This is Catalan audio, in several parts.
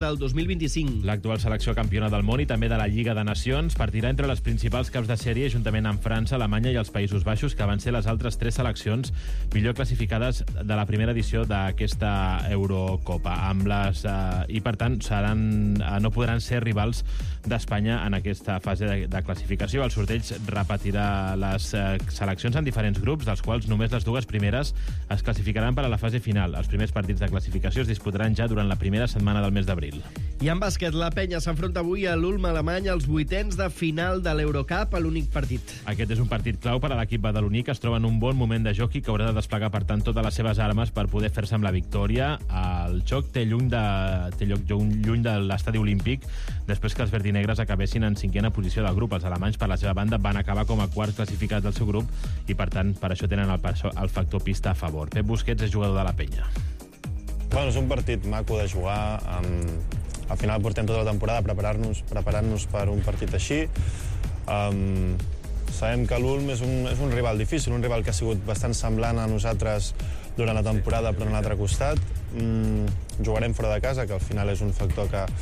del 2025. L'actual selecció campiona del món i també de la Lliga de Nacions partirà entre les principals caps de sèrie juntament amb França, Alemanya i els Països Baixos, que van ser les altres 3 seleccions millor classificades de la primera edició d'aquesta Eurocopa. I, per tant, no podran ser rivals d'Espanya en aquesta fase de classificació. El sorteig repetirà les seleccions en diferents grups, dels quals només les 2 primeres es classificaran per a la fase final. Els primers partits de classificació es disputaran ja durant la primera setmana del mes d'abril. I en bàsquet, la Penya s'enfronta avui a l'Ulm alemany als 8ens de final de l'Eurocup a l'únic partit. Aquest és un partit clau per a l'equip badaloní, que es troba en un bon moment de joc i que haurà de desplegar, per tant, totes les seves armes per poder fer-se amb la victòria. El joc té lloc lluny de l'estadi olímpic després que els verdinegres acabessin en 5a posició del grup. Els alemanys, per la seva banda, van acabar com a quarts classificats del seu grup i, per tant, per això tenen el factor pista a favor. Pep Busquets és jugador de la Penya. Bueno, és un partit maco de jugar. Al final portem tota la temporada preparant-nos per un partit així. Sabem que l'Ulm és un rival difícil, un rival que ha sigut bastant semblant a nosaltres durant la temporada, però en l'altre costat. Jugarem fora de casa, que al final és un factor que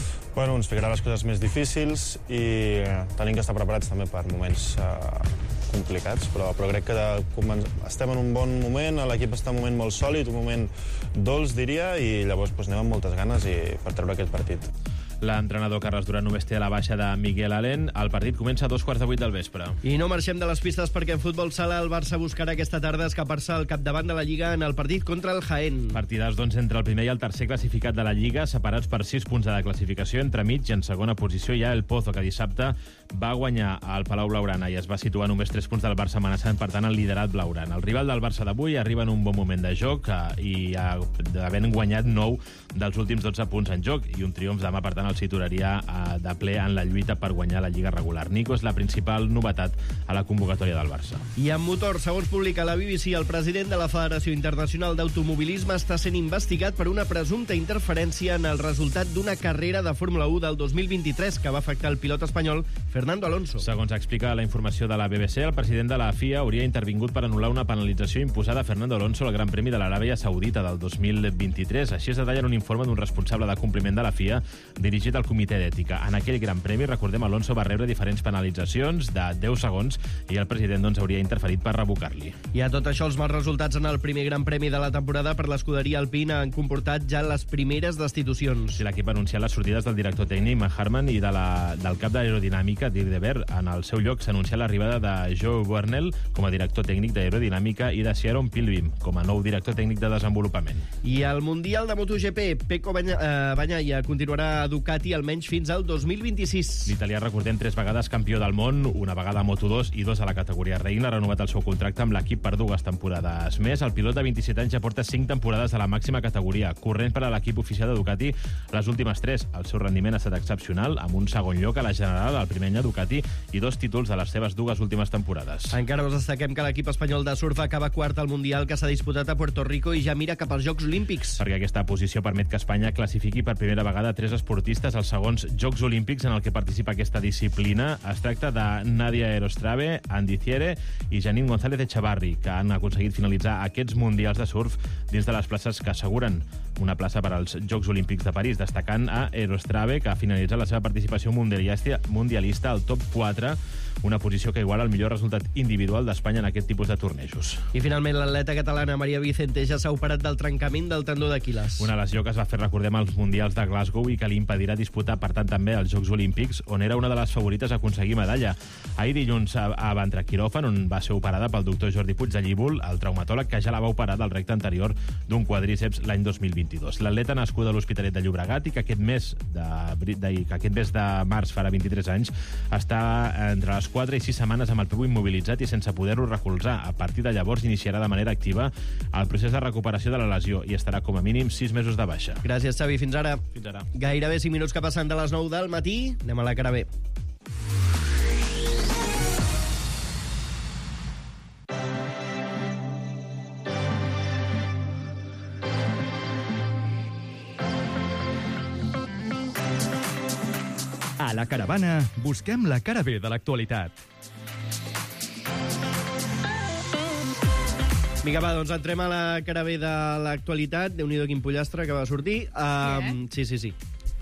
ens ficarà les coses més difícils i tenim que estar preparats també per moments complicats, però crec que estem en un bon moment, l'equip està en un moment molt sòlid, un moment dolç, diria, i llavors anem amb moltes ganes per treure aquest partit. L'entrenador Carles Duran només té a la baixa de Miguel Alén. El partit comença a 7:15 del vespre. I no marxem de les pistes perquè en futbol sala el Barça buscarà aquesta tarda escapar-se al capdavant de la Lliga en el partit contra el Jaén. Partidàs, doncs, entre el primer i el tercer classificat de la Lliga, separats per 6 punts de la classificació. Entremig i en segona posició hi ha el Pozo, que dissabte va guanyar al Palau Blaugrana i es va situar només 3 punts del Barça, amenaçant, per tant, el liderat blaugrana. El rival del Barça d'avui arriba en un bon moment de joc i havent guanyat 9 dels últims 12 punts en joc, i un triomf demà, per tant, el situaria de ple en la lluita per guanyar la Lliga regular. Nico és la principal novetat a la convocatòria del Barça. I en motor, segons publica la BBC, el president de la Federació Internacional d'Automobilisme està sent investigat per una presumpta interferència en el resultat d'una carrera de Fórmula 1 del 2023 que va afectar el pilot espanyol Fernando Alonso. Segons explica la informació de la BBC, el president de la FIA hauria intervingut per anul·lar una penalització imposada a Fernando Alonso al Gran Premi de l'Aràbia Saudita del 2023. Així es detalla en un informe d'un responsable de compliment de la FIA dirigit al Comitè d'Ètica. En aquell Gran Premi, recordem, Alonso va rebre diferents penalitzacions de 10 segons i el president hauria interferit per revocar-li. I a tot això, els mals resultats en el primer Gran Premi de la temporada per l'escuderia Alpine han comportat ja les primeres destitucions. L'equip ha anunciat les sortides del director tècnic Matt Harman i del cap d'aerodinàmica Dirk de Beer. En el seu lloc s'ha anunciat l'arribada de Joe Burnell com a director tècnic d'aerodinàmica i de Sharon Pilbeam com a nou director tècnic de desenvolupament. I al Mundial de MotoGP, Pecco Bagnaia continuarà a Ducati almenys fins al 2026. L'italià, recordem, 3 vegades campió del món, una vegada a Moto2 i 2 a la categoria Reina, ha renovat el seu contracte amb l'equip per 2 temporades més. El pilot de 27 anys ja porta 5 temporades a la màxima categoria, corrent per a l'equip oficial de Ducati les últimes 3. El seu rendiment ha estat excepcional, amb un segon lloc a la general, el primer any a Ducati, i 2 títols de les seves 2 últimes temporades. Encara us destaquem que l'equip espanyol de surf acaba quart al Mundial que s'ha disputat a Puerto Rico i ja mira cap als Jocs Olímpics. Perquè aquesta posició permet que Espanya classifiqui per primera vegada 3 esportistes als segons Jocs Olímpics en el que participa aquesta disciplina. Es tracta de Nadia Erostrave, Andy Thiere i Janine González Echavarri, que han aconseguit finalitzar aquests mundials de surf dins de les places que asseguren una plaça per als Jocs Olímpics de París, destacant a Erostrave, que ha finalitzat la seva participació mundialista al top 4, una posició que iguala el millor resultat individual d'Espanya en aquest tipus de tornejos. I finalment l'atleta catalana Maria Vicente ja s'ha operat del trencament del tendó d'Aquil·les. Una lesió que es va fer, recordem, als Mundials de Glasgow i que li impedirà disputar, per tant, també els Jocs Olímpics, on era una de les favorites a aconseguir medalla. Ahir dilluns va entrar a quiròfan, on va ser operada pel doctor Jordi Puig de Llívol, el traumatòleg que ja la va operar del recte anterior d'un quadríceps l'any 2022. L'atleta nascuda a l'Hospitalet de Llobregat i que aquest mes de març farà 23 anys està entre les 4 i 6 setmanes amb el peu immobilitzat i sense poder-ho recolzar. A partir de llavors iniciarà de manera activa el procés de recuperació de la lesió i estarà com a mínim 6 mesos de baixa. Gràcies, Xavi. Fins ara. Fins ara. Gairebé 5 minuts que passen de les 9 del matí. Anem a la cara B. A la caravana busquem la cara B de l'actualitat. Vinga, va, doncs entrem a la cara B de l'actualitat. Déu-n'hi-do quin pollastre que va sortir. Sí.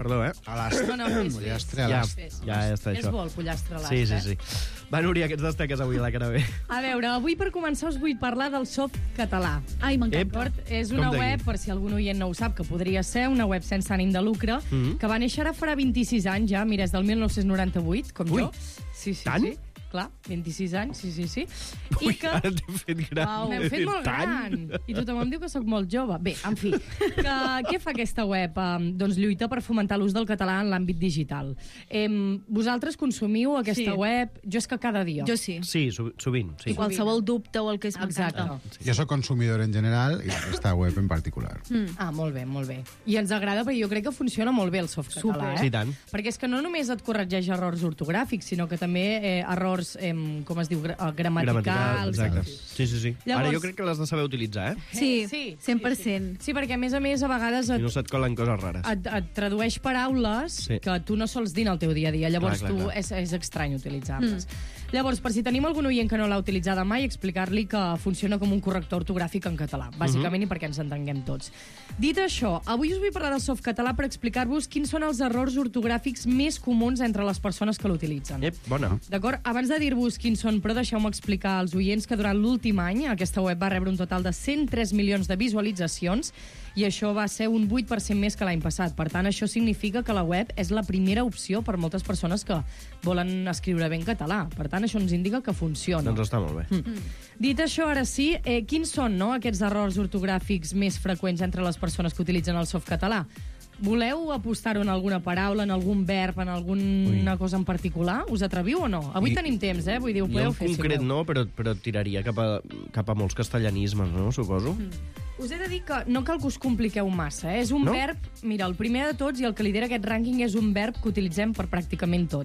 Perdó, eh? A l'astre. No, Pollastre a Ja, l'astre. ja està És això. bo el pollastre a l'astre. Sí. Va, Núria, que ens destaques avui a la cara B? A veure, avui per començar us vull parlar del Softcatalà. Ai, m'encanta. D'acord? És una Com de web, qui? per si algun oient no ho sap, que podria ser una web sense ànim de lucre, que va néixer ara farà 26 anys ja, mira, és del 1998, com Ui, jo. Sí, tant? sí. Clar, 26 anys, sí. Ui, I que... ara t'he fet gran. M'heu fet molt gran. I tothom em diu que sóc molt jove. Bé, en fi, què fa aquesta web? Doncs lluita per fomentar l'ús del català en l'àmbit digital. Vosaltres consumiu aquesta Sí. web? Jo és que cada dia. Jo sí. Sí, sovint, sí. I qualsevol dubte o el que és Exacte. m'encanta. Jo soc consumidor en general i aquesta web en particular. Ah, molt bé, molt bé. I ens agrada perquè jo crec que funciona molt bé el Softcatalà, Super. eh? Sí, tant. Perquè és que no només et corregeix errors ortogràfics, sinó que també errors, com es diu, gramaticals. exacte. Sí. Llavors- Ara jo crec que l'has de saber utilitzar, eh? Sí, Sí, 100%. Sí, perquè a més a vegades Si no se't colen coses rares. et tradueix paraules Sí. que tu no sols dir en el teu dia a dia. Llavors Clar. és estrany utilitzar-les. Llavors, per si tenim algun oient que no l'ha utilitzada mai, explicar-li que funciona com un corrector ortogràfic en català, bàsicament, i perquè ens entenguem tots. Dit això, avui us vull parlar del Softcatalà per explicar-vos quins són els errors ortogràfics més comuns entre les persones que l'utilitzen. Bona. D'acord? Abans de dir-vos quins són, però deixeu-me explicar als oients que durant l'últim any aquesta web va rebre un total de 103 milions de visualitzacions i això va ser un 8% més que l'any passat. Per tant, això significa que la web és la primera opció per moltes persones que volen escriure bé en català. Per tant, això ens indica que funciona. Doncs està molt bé. Dit això, ara sí, quins són aquests errors ortogràfics més freqüents entre les persones que utilitzen el Softcatalà? Voleu apostar-ho en alguna paraula, en algun verb, en alguna cosa en particular? Us atreviu o no? Avui tenim temps, Vull dir, ho Jo podeu en fer, si concret voleu. no, però tiraria cap a molts castellanismes, no? Suposo. Us he de dir que no cal que us compliqueu massa. És un No? verb... Mira, el primer de tots i el que lidera aquest rànquing és un verb que utilitzem per pràcticament tot.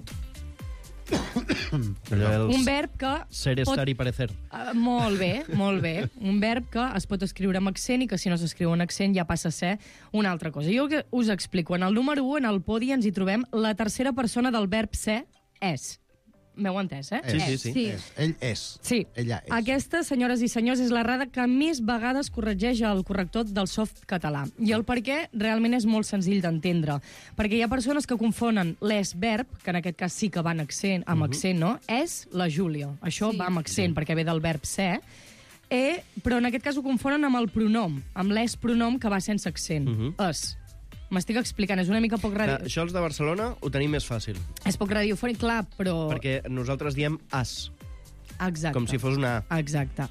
Un verb que... Ser, estar i parecer. Molt bé, molt bé. Un verb que es pot escriure amb accent i que si no s'escriu en accent ja passa a ser una altra cosa. Jo us explico. En el número 1, en el podi, ens hi trobem la tercera persona del verb ser, és. M'heu entès, eh? Sí. Ell és. Sí. Ella és. Aquesta, senyores i senyors, és l'errada que més vegades corregeix el corrector del Softcatalà. I el per què realment és molt senzill d'entendre. Perquè hi ha persones que confonen l'és-verb, que en aquest cas sí que va en accent, amb accent, no? És la Júlia. Això va amb accent, perquè ve del verb ser. Però en aquest cas ho confonen amb el pronom, amb l'és-pronom que va sense accent. És. M'estic explicant, és una mica poc Això els de Barcelona ho tenim més fàcil, És poc radiofònic, clar, però... perquè nosaltres diem as, Exacte. com si fos una A. Exacte.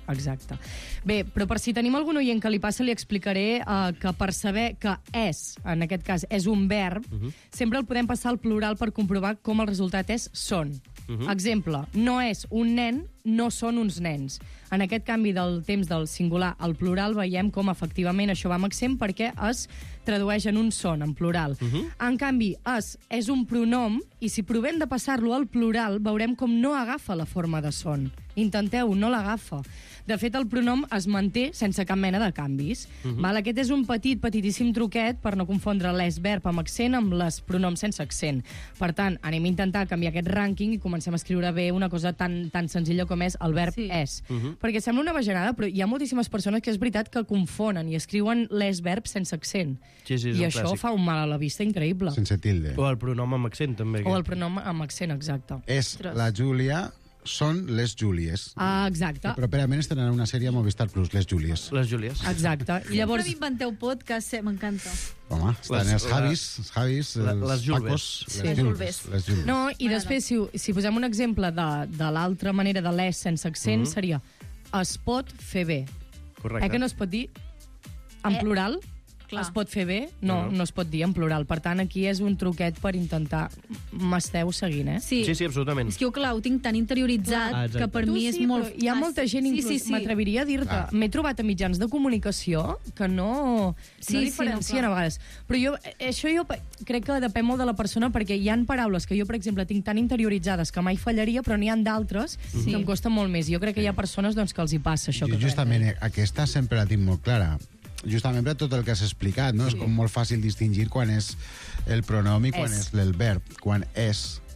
Bé, però per si tenim algun oient que li passa, li explicaré que per saber que és, en aquest cas, és un verb, sempre el podem passar al plural per comprovar com el resultat és són. Exemple, no és un nen, no són uns nens. En aquest canvi del temps del singular al plural veiem com efectivament això va amb accent perquè es tradueix en un son, en plural. En canvi, és un pronom i si provem de passar-lo al plural veurem com no agafa la forma de son. Intenteu, no l'agafa. De fet, el pronom es manté sense cap mena de canvis. Aquest és un petitíssim truquet per no confondre l'és-verb amb accent amb les pronoms sense accent. Per tant, anem a intentar canviar aquest rànquing i comencem a escriure bé una cosa tan senzilla com és el verb és. Perquè sembla una bajanada, però hi ha moltíssimes persones que és veritat que confonen i escriuen l'és-verb sense accent. Sí, és I un això clàssic. fa un mal a la vista increïble. Sense tilde. O el pronom amb accent, també. O el pronom amb accent, exacte. És la Júlia, són les Júlies. Exacte. Properament estrenaran una sèrie a Movistar Plus, les Júlies. Les Júlies. Exacte. I Llavors... llavors... Sempre m'inventeu podcast, m'encanta. Home, estan els Javis, els les Julbes. Pacos, Sí. les Julbes. Les Julbes. No, i després, si posem un exemple de l'altra manera de l'és sense accent, seria es pot fer bé. Correcte. Que no es pot dir en plural? Clar. Es pot fer bé? No es pot dir en plural. Per tant, aquí és un truquet per intentar... M'esteu seguint, eh? Sí, absolutament. és que jo, clar, ho tinc tan interioritzat exacte. que per Tu mi és sí, molt... però hi ha molta gent, inclús, m'atreviria a dir-te, m'he trobat a mitjans de comunicació que no diferencien a vegades. Però jo crec que depèn molt de la persona, perquè hi han paraules que jo, per exemple, tinc tan interioritzades que mai fallaria, però n'hi ha d'altres que em costa molt més. Jo crec que hi ha persones que els hi passa això. Jo justament aquesta sempre la tinc molt clara. Justament per tot el que has explicat, no? És com molt fàcil distingir quan és el pronom i quan és el verb. Quan és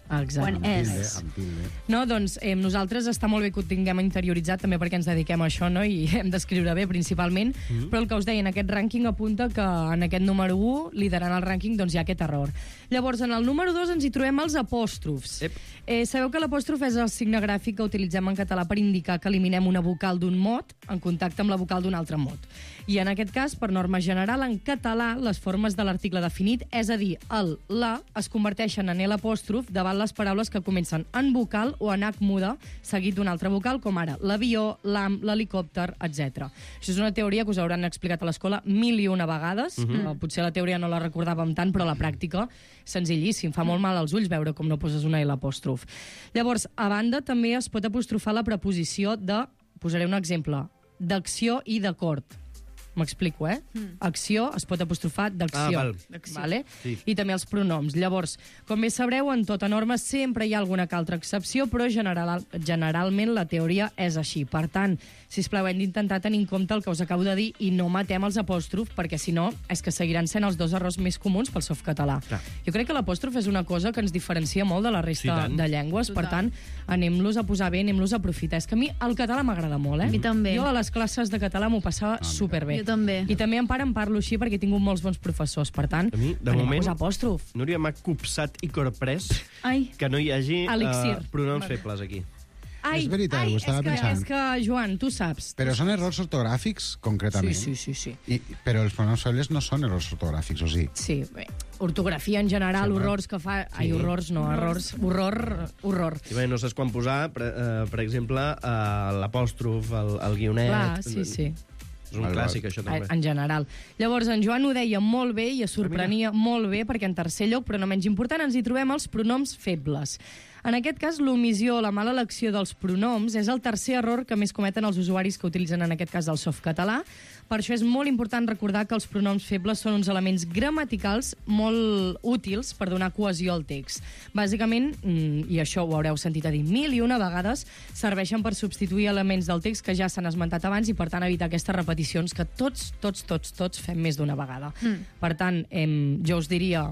Exacte. Quan és. Amb tilde. No, doncs nosaltres està molt bé que ho tinguem interioritzat, també perquè ens dediquem a això, no? I hem d'escriure bé, principalment, però el que us deia, en aquest rànquing apunta que en aquest número 1, liderant el rànquing, doncs hi ha aquest error. Llavors, en el número 2 ens hi trobem els apòstrofs. Sabeu que l'apòstrof és el signe gràfic que utilitzem en català per indicar que eliminem una vocal d'un mot en contacte amb la vocal d'un altre mot. I en aquest cas, per norma general, en català, les formes de l'article definit, és a dir, el, la, es converteixen en l'apòstrof davant les paraules que comencen en vocal o en H muda, seguit d'una altra vocal, com ara l'avió, l'am, l'helicòpter, etc. Això és una teoria que us hauran explicat a l'escola 1001 vegades. Potser la teoria no la recordàvem tant, però la pràctica, senzillíssim. Fa molt mal als ulls veure com no poses una L apòstrof. Llavors, a banda, també es pot apostrofar la preposició de, posaré un exemple, d'acció i d'acord. M'explico, Acció es pot apostrofar d'acció. Vale? Sí. I també els pronoms. Llavors, com bé sabreu, en tota norma sempre hi ha alguna que altra excepció, però generalment la teoria és així. Per tant, sisplau, hem d'intentar tenir en compte el que us acabo de dir i no matem els apòstrofs, perquè si no, és que seguiran sent els dos errors més comuns pel softcatalà. Jo crec que l'apòstrof és una cosa que ens diferencia molt de la resta de llengües, per tant, anem-los a posar bé, anem-los a aprofitar. És que a mi el català m'agrada molt, A mi també. Jo a les classes de català m'ho passava superbé. Jo també. I també en part em parlo així perquè he tingut molts bons professors. Per tant, A mi, de anem moment, a posar apòstrof. Núria m'ha copsat i corprès Ai, que no hi hagi Elixir. pronoms febles aquí. Ai, És veritat, ho estava pensant. És que, Joan, tu saps. Però són errors ortogràfics, concretament. Sí. Però els pronoms febles no són errors ortogràfics, o sí? Sí, bé. Ortografia en general, horrors que fa... Ai, horrors, no, errors. Horror. I bé, no saps quan posar, per exemple, l'apòstrof, el guionet... Clar, sí. És un clàssic, això també. En general. Llavors, en Joan ho deia molt bé i es sorprenia molt bé, perquè en tercer lloc, però no menys important, ens hi trobem els pronoms febles. En aquest cas, l'omissió o la mala elecció dels pronoms és el tercer error que més cometen els usuaris que utilitzen, en aquest cas, el softcatalà. Per això és molt important recordar que els pronoms febles són uns elements gramaticals molt útils per donar cohesió al text. Bàsicament, i això ho haureu sentit a dir 1001 vegades, serveixen per substituir elements del text que ja s'han esmentat abans i, per tant, evitar aquestes repeticions que tots fem més d'una vegada. Per tant, jo us diria...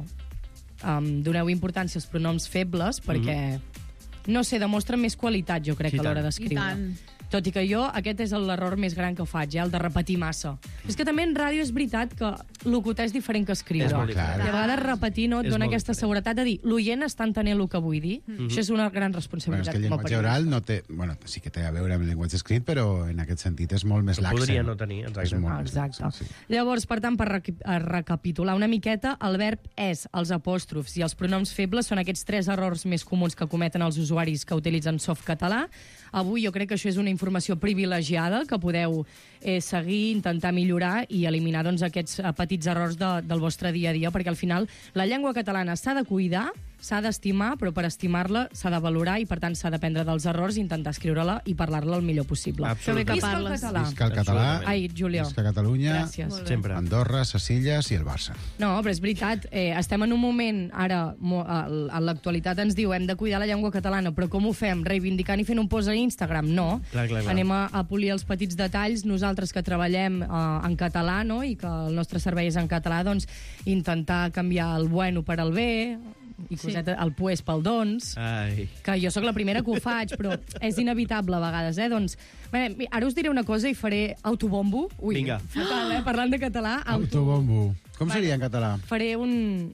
doneu importància als pronoms febles perquè, no sé, demostren més qualitat, jo crec, a l'hora d'escriure. Tot i que jo, aquest és l'error més gran que faig, el de repetir massa. És que també en ràdio és veritat que locutar és diferent que escriure. És molt diferent. I a vegades repetir no et dona aquesta seguretat de dir l'oient està entenent el que vull dir. Això és una gran Bueno, és responsabilitat. que el llenguatge oral no té... Bueno, sí que té a veure amb el llenguatge escrit, però en aquest sentit és molt més laxe. Podria no tenir, exacte. És molt més Exacte. laxe, sí. Llavors, per tant, per recapitular una miqueta, el verb és, els apòstrofs i els pronoms febles són aquests 3 errors més comuns que cometen els usuaris que utilitzen softcatalà. Avui jo crec que això és una informació privilegiada que podeu seguir, intentar millorar i eliminar doncs, aquests petits errors del vostre dia a dia, perquè al final la llengua catalana s'ha de cuidar, s'ha d'estimar, però per estimar-la s'ha de valorar i, per tant, s'ha d'aprendre dels errors, intentar escriure-la i parlar-la el millor possible. Absolutament. Visca el català. Visca el català, Ai, Júlia. visca Catalunya, Gràcies. Sempre. Andorra, ses Illes i el Barça. No, però és veritat, estem en un moment, ara, a l'actualitat ens diu hem de cuidar la llengua catalana, però com ho fem? Reivindicant i fent un post a Instagram? No. Clar. Anem a polir els petits detalls. Nosaltres que treballem en català, no?, i que el nostre servei és en català, doncs intentar canviar el bueno per al bé, i coseta, el pues pel doncs, Ai. que jo sóc la primera que ho faig, però és inevitable a vegades, doncs... Bé, ara us diré una cosa i faré autobombo. Ui, Vinga. fatal, parlant de català. Autobombo. Com seria en català? Faré un...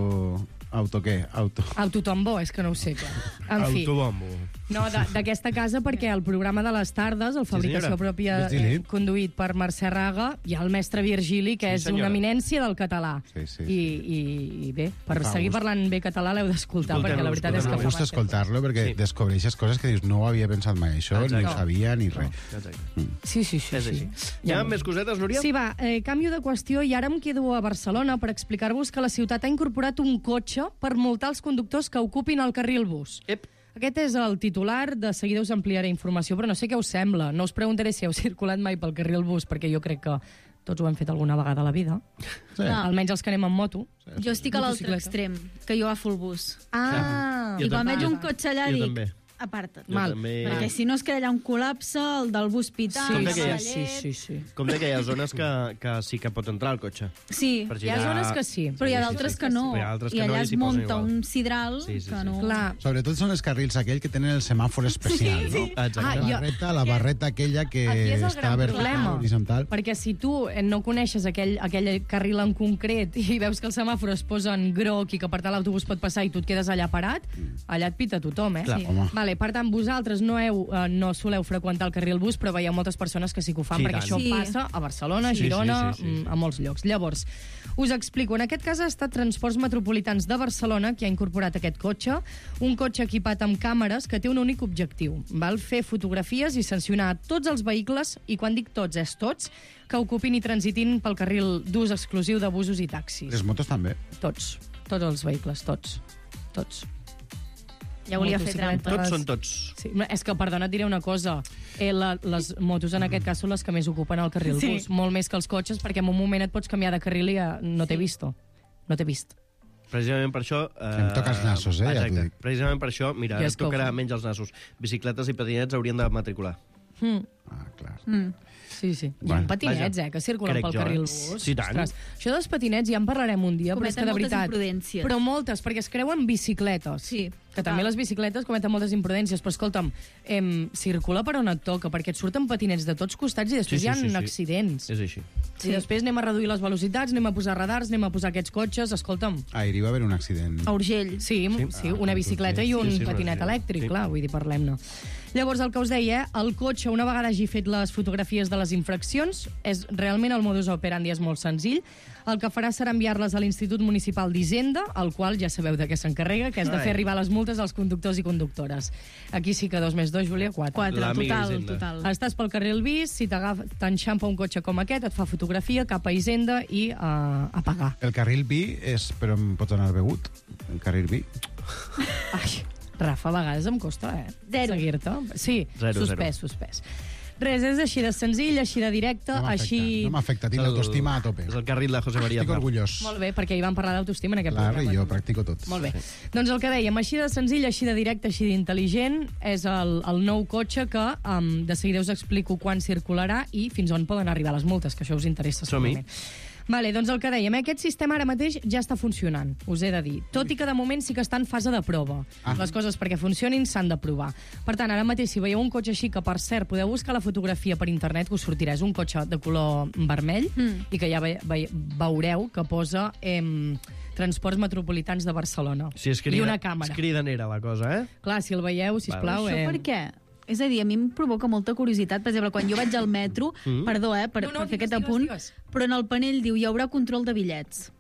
Auto què? Autotombo, és que no ho sé, clar. En fi, Autobombo. no, d'aquesta casa, perquè el programa de les tardes, el Fabricació senyora. Pròpia, Virgili. conduït per Mercè Raga, hi ha el mestre Virgili, que és senyora. una eminència del català. Sí. I bé, per Fa seguir gust. parlant bé català l'heu d'escoltar, perquè la veritat és que Em fa gusta massa. escoltar-lo perquè descobreixes coses que dius no ho havia pensat mai això, ni ho sabia, ni res. Exacte. Sí. És així. Hi ha més cosetes, Núria? Sí, va, canvio de qüestió i ara em quedo a Barcelona per explicar-vos que la ciutat ha incorporat un cotxe per multar els conductors que ocupin el carril bus. Ep. Aquest és el titular, de seguida us ampliaré informació, però no sé què us sembla. No us preguntaré si heu circulat mai pel carril bus, perquè jo crec que tots ho hem fet alguna vegada a la vida. Sí. Almenys els que anem amb moto. Jo estic a l'altre Motocicleta. extrem, que jo agafo el bus. Ah! Jo I quan també. veig un cotxe allà Jo dic... també. aparta't. Mal. també. Perquè si no es crea allà un col·lapse, el del hospital, Com el de què hi ha? Sí. Com que hi ha zones que sí que pot entrar el cotxe. Sí, Per Hi ha girar- zones que sí. però hi ha d'altres que no. Hi ha altres I que no allà i es s'hi posen munta igual. un sidral Sí, que no... Clar. Sobretot són els carrils aquells que tenen el semàfor especial, no? Exacte. La barreta aquella que Aquí és el està gran vertical, problema, horitzontal. perquè si tu no coneixes aquell carril en concret i veus que el semàfor es posa en groc i que per tant l'autobús pot passar i tu et quedes allà parat, allà et pita tothom, eh? Clar, home. Vale, per tant, vosaltres no soleu freqüentar el carril bus, però veieu moltes persones que sí que ho fan, Sí, perquè tant. això Sí. passa a Barcelona, Sí, Girona, sí. a molts llocs. Llavors, us explico. En aquest cas ha estat Transports Metropolitans de Barcelona qui ha incorporat aquest cotxe, un cotxe equipat amb càmeres que té un únic objectiu, val? Fer fotografies i sancionar tots els vehicles, i quan dic tots és tots, que ocupin i transitin pel carril d'ús exclusiu de busos i taxis. Les motos també. Tots els vehicles, tots. Ja volia fer trampa. Tots són tots. Sí, és que, perdona, et diré una cosa. Les motos, en aquest cas, són les que més ocupen el carril Sí. bus. Molt més que els cotxes, perquè en un moment et pots canviar de carril i no t'he vist. No t'he vist. Precisament per això... Em toca els nassos, ja t'ho Exacte. dic. Precisament per això, mira, Jo ara és et que ho tocarà fa. menys els nassos. Bicicletes i patinets haurien de matricular. Ah, clar. Sí. Hi ha Bueno, patinets, que circulen crec pel jo, carril eh? bus. Sí, tant. Ostres, això dels patinets ja en parlarem un dia, però és que Cometen de moltes veritat... imprudències. Però moltes, perquè es creuen bicicletes. Sí, Que també les bicicletes cometen moltes imprudències, però escolta'm, circula per on et toca, perquè et surten patinets de tots costats i després hi ha accidents. És així. I després anem a reduir les velocitats, anem a posar radars, anem a posar aquests cotxes, escolta'm. Ahir hi va haver un accident. A Urgell. Sí, una bicicleta i un Sí, patinet sí. elèctric, Sí. clar, vull dir, parlem-ne. Llavors, el que us deia, el cotxe, una vegada hagi fet les fotografies de les infraccions, realment el modus operandi és molt senzill. El que farà serà enviar-les a l'Institut Municipal d'Hisenda, el qual ja sabeu de què s'encarrega, que és de fer arribar les multes als conductors i conductores. Aquí sí que 2 més 2, Júlia, 4. 4, L'amiga Hisenda. total. Estàs pel carril bis, si t'enxampa un cotxe com aquest, et fa fotografia cap a Hisenda i a pagar. El carril bi és per on pots anar begut. El carril bi. Ai, Rafa, a vegades em costa, Zero. seguir-te. Sí, Zero, suspès. Res, és així de senzill, així de directe, No m'afecta, tinc És el- l'autoestima a tope. És el carril de José María Estic Aznar. orgullós. Molt bé, perquè hi vam parlar d'autoestima en aquest Clar, programa. i jo practico tot. Molt bé. Doncs el que dèiem, així de senzill, així de directe, així d'intel·ligent, és el nou cotxe que de seguida us explico quan circularà i fins on poden arribar les multes, que això us interessa Som-hi. segurament. Vale, doncs el que dèiem, aquest sistema ara mateix ja està funcionant, us he de dir. Tot i que de moment sí que està en fase de prova. Les coses perquè funcionin s'han de provar. Per tant, ara mateix, si veieu un cotxe així, que per cert, podeu buscar la fotografia per internet, que us sortirà, és un cotxe de color vermell, i que ja veureu que posa Transports Metropolitans de Barcelona. Sí, I una càmera. És cridanera la cosa, eh? Clar, si el veieu, sisplau... Això per què? És a dir, a mi em provoca molta curiositat. Per exemple, quan jo vaig al metro, perdó, per No, fer aquest digues, apunt, digues. però en el panell diu hi haurà control de bitllets.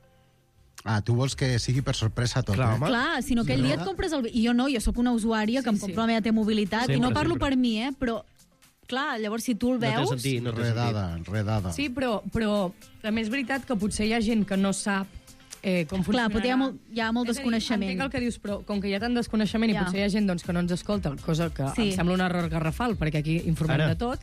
Ah, tu vols que sigui per sorpresa tot, Clar, eh? home. Clar, sinó aquell dia et compres el... I jo no, jo sóc una usuària que em compro la meva T-mobilitat, i no Sempre, parlo sempre. per mi, però... Clar, llavors si tu el No té veus... sentit, no té sentit. Redada. Sí, però també és veritat que potser hi ha gent que no sap com funcionarà. Clar, però hi ha molt És a dir, desconeixement. entenc el que dius, però com que hi ha tant desconeixement i Ja. potser hi ha gent doncs, que no ens escolta, cosa que Sí. em sembla un error garrafal, perquè aquí informem Ara. de tot,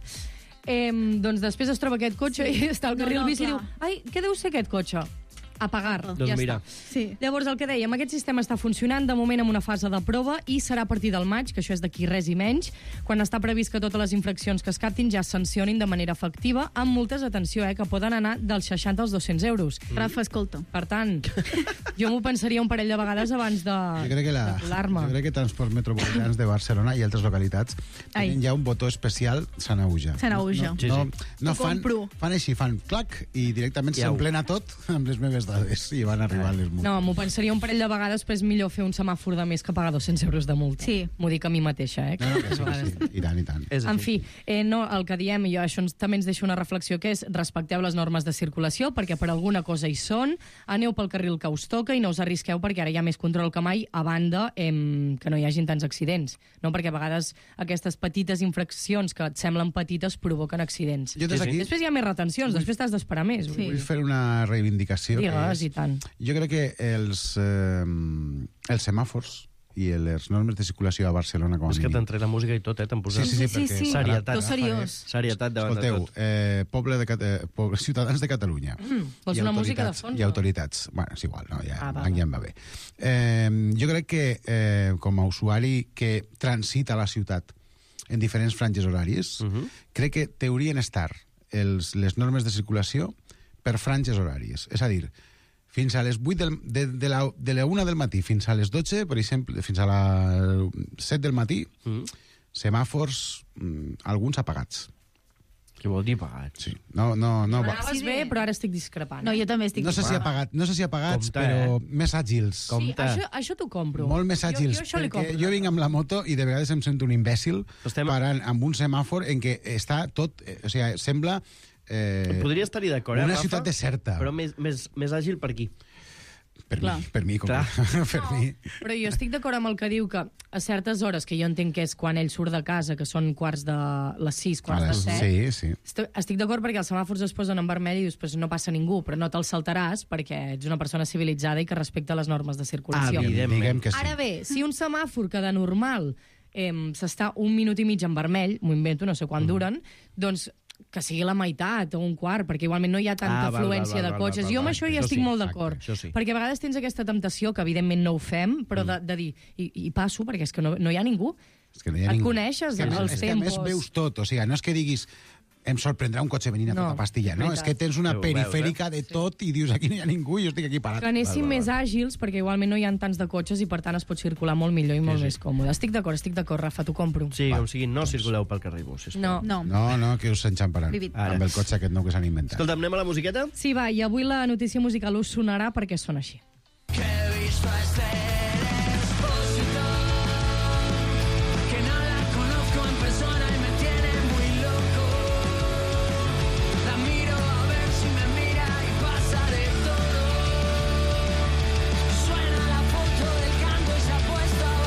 doncs després es troba aquest cotxe i està al carril bici i diu, ai, què deu ser aquest cotxe? A pagar, Doncs ja mira. està. Sí. Llavors, el que dèiem, aquest sistema està funcionant de moment en una fase de prova i serà a partir del maig, que això és d'aquí res i menys, quan està previst que totes les infraccions que es captin ja es sancionin de manera efectiva, amb multes, atenció, que poden anar dels 60 als 200 euros. Rafa, escolta. Per tant, jo m'ho pensaria un parell de vegades abans de colar-me. Jo crec que Transports Metropolitans de Barcelona i altres localitats tenen ja un botó especial Sanauja. Sanauja. No Ho compro. fan així, fan clac i directament Iau. s'emplena tot amb les meves dades i van arribar les multes. No, m'ho pensaria un parell de vegades, però és millor fer un semàfor de més que pagar 200 euros de multa. Sí. M'ho dic a mi mateixa, No, que sí, que sí. I tant, i tant. És En així. fi, no, el que diem, i jo això també ens deixa una reflexió, que és respecteu les normes de circulació, perquè per alguna cosa hi són, aneu pel carril que us toca i no us arrisqueu, perquè ara hi ha més control que mai, a banda que no hi hagin tants accidents. No? Perquè a vegades aquestes petites infraccions que et semblen petites provoquen accidents. Jo des d'aquí Després hi ha més retencions, després t'has d'esperar més. Sí. vull fer una reivindicació. que Digues, és- i tant. Jo crec que els semàfors i les normes de circulació a Barcelona com a És que mínim. t'entré la música i tot, t'hem posat... Sí, perquè... Serietat. Tot seriós. Serietat davant Escolteu, de tot. ciutadans de Catalunya. Vols una música de fons? I autoritats. Bueno, és igual, no? Ja va. em va bé. Jo crec que, com a usuari que transita la ciutat en diferents franges horàries, crec que deurien estar les normes de circulació per franges horàries. És a dir, fins a les 8 de la 1 del matí fins a les 12, per exemple, fins a les 7 del matí, semàfors, alguns apagats. Què vol dir apagats? Sí. No, Anaves bé, però ara estic discrepant. No, jo també estic... no sé si apagats, Compte, però més àgils. Sí, això t'ho compro. Molt més àgils, Jo això li perquè compro. jo vinc amb la moto i de vegades em sento un imbècil parant amb un semàfor en què està tot... O sigui, sembla... Podria estar-hi d'acord, una Rafa? ciutat deserta. Però més àgil per aquí. Per mi, Clar. per mi. Però jo estic d'acord amb el que diu que a certes hores, que jo entenc que és quan ell surt de casa, que són quarts de les 6, quarts de 7... Sí. Estic d'acord perquè els semàfors es posen en vermell i després no passa ningú, però no te'l saltaràs perquè ets una persona civilitzada i que respecta les normes de circulació. Evidentment. Diguem que sí. Ara bé, si un semàfor que de normal s'està 1 minut i mig en vermell, m'ho invento, no sé quan duren, doncs que sigui la meitat o un quart, perquè igualment no hi ha tanta afluència de cotxes. Jo amb això hi estic molt d'acord, perquè a vegades tens aquesta temptació, que evidentment no ho fem, però de dir, i passo, perquè és que no hi ha ningú. És que no hi ha ningú. Coneixes els tempos. És que a més veus tot, o sigui, no és que diguis em sorprendrà un cotxe venint a tota pastilla, no? És que tens una perifèrica de tot i dius, aquí no hi ha ningú i jo estic aquí parat. Que anéssim més àgils, perquè igualment no hi ha tants de cotxes i per tant es pot circular molt millor i molt més còmode. Estic d'acord, Rafa, t'ho compro. Sí, com sigui, no circuleu pel carrer Bus, sisplau. No, que us enxamparan amb el cotxe aquest nou que s'han inventat. Escolta, anem a la musiqueta? Sí, va, i avui la notícia musical us sonarà perquè sona així. Que he visto a Esther Expósito, que no la conozco en persona y me tiene muy loco. La miro a ver si me mira y pasa de todo. Suena la foto del canto y se ha puesto a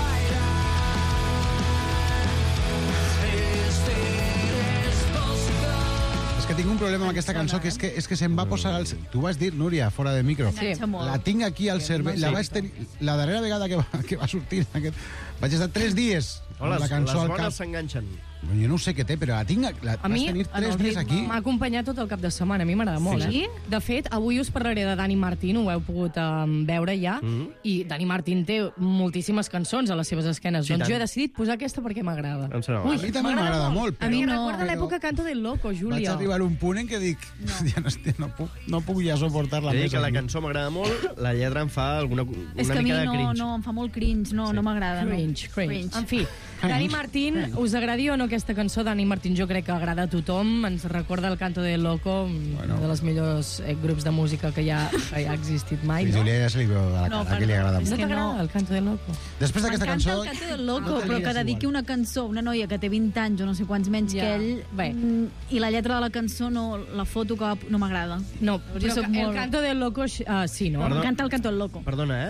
bailar. Esther Expósito. És que tinc un problema amb aquesta cançó, que és que se'm va posar al... Tu vas dir, Núria, fora de micro. Sí. La tinc aquí al cervell. La darrera vegada que va sortir aquest... Vaig estar 3 dies amb la cançó al cap. Les bones s'enganxen. Jo no sé què té, però la tinc... Vas tenir 3 dies aquí. M'ha acompanyat tot el cap de setmana, a mi m'agrada molt. Sí? De fet, avui us parlaré de Dani Martín, ho heu pogut veure ja, i Dani Martín té moltíssimes cançons a les seves esquenes. Doncs jo he decidit posar aquesta perquè m'agrada. Em sembla A mi també m'agrada molt, A mi però... no. Recorda l'època Canto del Loco, Vaig Júlia. arribar a un punt en què dic... Ja no puc ja suportar-la He més. dit que la cançó m'agrada molt, la lletra em fa una És que a mi mica de cringe. no, em fa molt cringe, no m'agrada. Cringe. En fi, Dani Martín, us agradi o no aquesta cançó? Dani Martín jo crec que agrada a tothom, ens recorda el Canto del Loco, un dels millors grups de música que ja ha existit mai. A Júlia ja se li veu de la cara, que li agrada No molt. t'agrada el Canto del Loco? Després d'aquesta M'encanta cançó... el Canto del Loco, no però que t'aniries dediqui igual. una cançó, una noia que té 20 anys o no sé quants menys que ell, i la lletra de la cançó, la foto que no m'agrada. No, Jo però soc el molt- Canto del Loco sí, no? M'encanta el Canto del Loco. Perdona,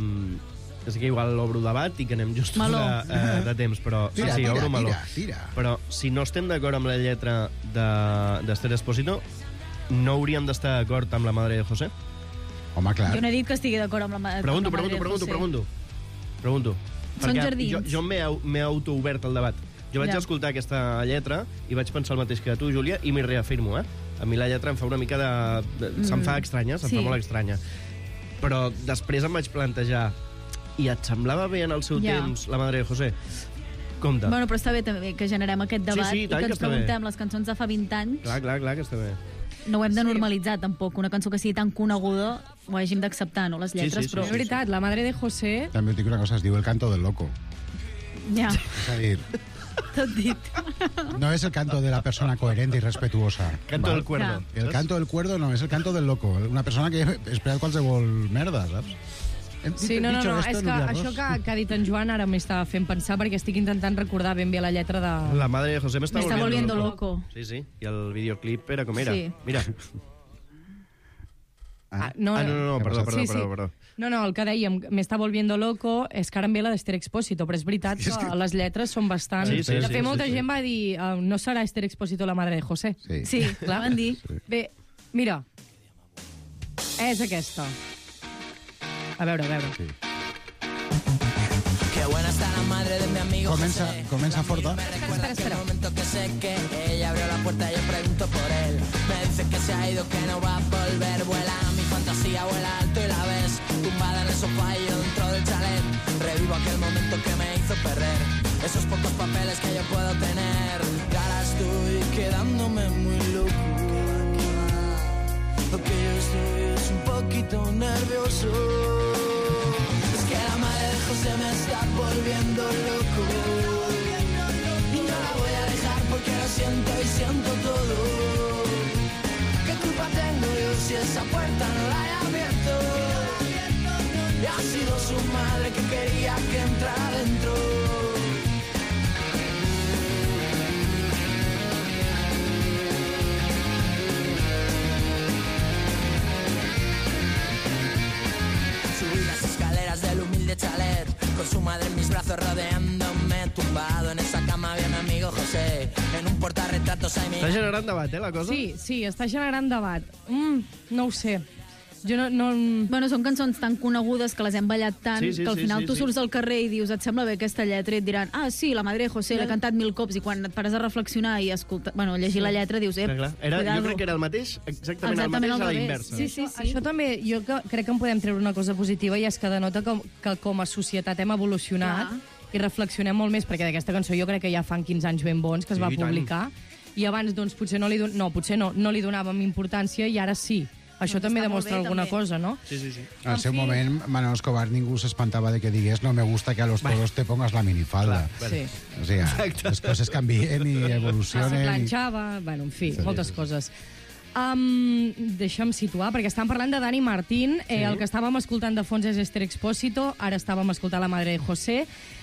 és que igual obro debat i que anem just de temps, però obro meló. Tira. Però si no estem d'acord amb la lletra d'Esther Expósito, no hauríem d'estar d'acord amb la Madre de José? Home, clar. Jo no he dit que estigui d'acord amb la Madre de José. Pregunto. Són Perquè jardins. jo m'he autoobert el debat. Jo vaig escoltar aquesta lletra i vaig pensar el mateix que tu, Júlia, i m'hi reafirmo, A mi la lletra em fa una mica se'm fa estranya, se'm fa molt estranya. Però després em vaig plantejar, i et semblava bé en el seu temps la Madre de José? Compte. Bueno, però està bé també que generem aquest debat Sí, i tant que que ens està bé. preguntem les cançons de fa 20 anys. Clar que està bé. No ho hem de normalitzar, tampoc. Una cançó que sigui tan coneguda ho hàgim d'acceptar, no? Les lletres, però... És veritat, la Madre de José... També us dic una cosa, es diu el canto del loco. Ja, És a dir, tot dit. no és el canto de la persona coherente y respetuosa. Canto del cuerdo. El canto del cuerdo no, és el canto del loco. Una persona que espera qualsevol merda, saps? Sí, no, és que això que ha dit en Joan ara m'està fent pensar perquè estic intentant recordar ben bé la lletra de... La Madre de José me está volviendo loco. Sí, i el videoclip era com era. Sí. Mira. No, perdó. No, el que dèiem, m'està volviendo loco, és que ara em ve la d'Esther Expósito, però és veritat que les lletres són bastant... Sí, de fet, molta gent va dir, no serà Esther Expósito la Madre de José. Sí, clar, van dir. Bé, mira, és aquesta. A veure. Sí. Qué buena está la madre de mi amigo José. Comença forta. Me recuerda aquel momento que sé que ella abrió la puerta y yo pregunto por él. Me dice que se ha ido, que no va a volver. Vuela mi fantasía, vuela alto y la ves tumbada en el sofá y yo dentro del chalet. Revivo aquel momento que me hizo perder esos pocos papeles que yo puedo tener. Y ahora estoy quedándome muy loco. Lo que yo estoy es un poquito nervioso. Es que la madre de José me está volviendo loco. Y no la voy a dejar porque lo siento y siento todo. ¿Qué culpa tengo yo si esa puerta no la he abierto? Y ha sido su madre que quería que entrara dentro. Subí las escaleras del humilde chalet, con su madre en mis brazos rodeándome, tumbado en esa cama había mi amigo José, en un portarretratos hay mi... Està generant debat, la cosa? Sí, està generant debat. No ho sé. Jo no... Bueno, són cançons tan conegudes que les hem ballat tant que al final tu surts al carrer i dius, et sembla bé aquesta lletra? I et diran, sí, la Madre de José l'ha cantat 1000 cops, i quan et pares a reflexionar i llegir la lletra dius, Clar. Jo crec que era el mateix, exactament el mateix a la inversa. Sí. Això també, jo crec que en podem treure una cosa positiva, i és que denota que com a societat hem evolucionat i reflexionem molt més, perquè d'aquesta cançó jo crec que ja fan 15 anys ben bons que es va publicar, i abans doncs potser no li donàvem importància, i ara sí. Això també demostra alguna cosa, no? Sí. Al seu moment, Manolo Escobar ningú s'espantava de que digués no me gusta que a los toros te pongas la minifalda. Sí. O sigui, les coses canvien i evolucionen. Se planxava, en fi, moltes coses. Deixa'm situar, perquè estàvem parlant de Dani Martín, el que estàvem escoltant de fons és Esther Expósito, ara estàvem escoltant La Madre de José,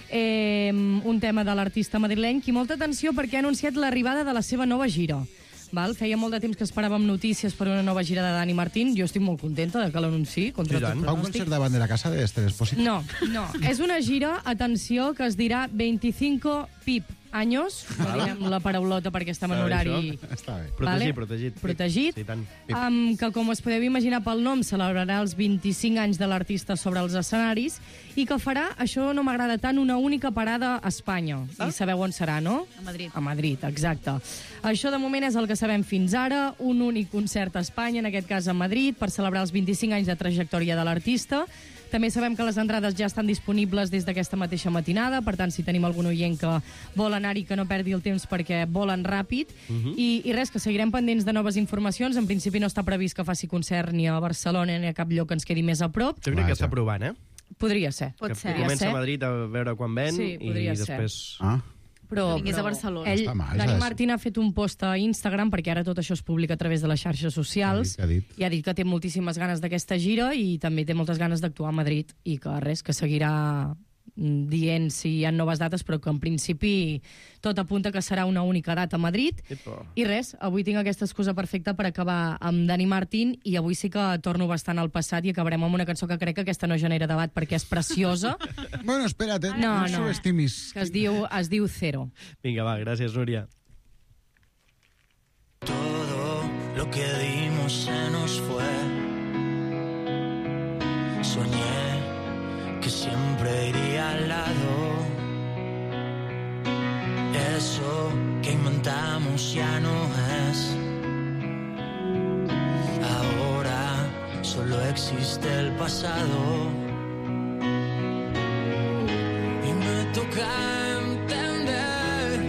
un tema de l'artista madrileny, i molta atenció perquè ha anunciat l'arribada de la seva nova gira. Feia molt de temps que esperàvem notícies per una nova gira de Dani Martín. Jo estic molt contenta de que l'anunciï, contra tot pronòstic. Va un concert davant de la casa d'Esther Expósito? No. És una gira, atenció, que es dirà 25 PIP anys, no direm la paraulota perquè estem en horari... Està bé. Protegit. Sí, tant. Que, com us podeu imaginar pel nom, celebrarà els 25 anys de l'artista sobre els escenaris i que farà, això no m'agrada tant, una única parada a Espanya. I sabeu on serà, no? A Madrid. A Madrid, exacte. Això de moment és el que sabem fins ara, un únic concert a Espanya, en aquest cas a Madrid, per celebrar els 25 anys de trajectòria de l'artista. També sabem que les entrades ja estan disponibles des d'aquesta mateixa matinada, per tant, si tenim algun oient que vol anar-hi, que no perdi el temps perquè volen ràpid. I res, que seguirem pendents de noves informacions. En principi no està previst que faci concert ni a Barcelona ni a cap lloc que ens quedi més a prop. Jo crec que està provant, Podria ser. Pot ser. Comença a Madrid a veure quan ven i després... Però vingués a Barcelona. Dani Martín ha fet un post a Instagram, perquè ara tot això es publica a través de les xarxes socials, i ha dit que té moltíssimes ganes d'aquesta gira i també té moltes ganes d'actuar a Madrid, i que res, que seguirà dient si hi ha noves dates, però que en principi tot apunta que serà una única data a Madrid. I res, avui tinc aquesta excusa perfecta per acabar amb Dani Martín, i avui sí que torno bastant al passat i acabarem amb una cançó que crec que aquesta no genera debat perquè és preciosa. Bueno, espera't, no subestimis. Que es diu Cero. Vinga, va, gràcies, Núria. Todo lo que dimos se nos fue. Soñé que siempre iría al lado. Eso que inventamos ya no es. Ahora solo existe el pasado. Y me toca entender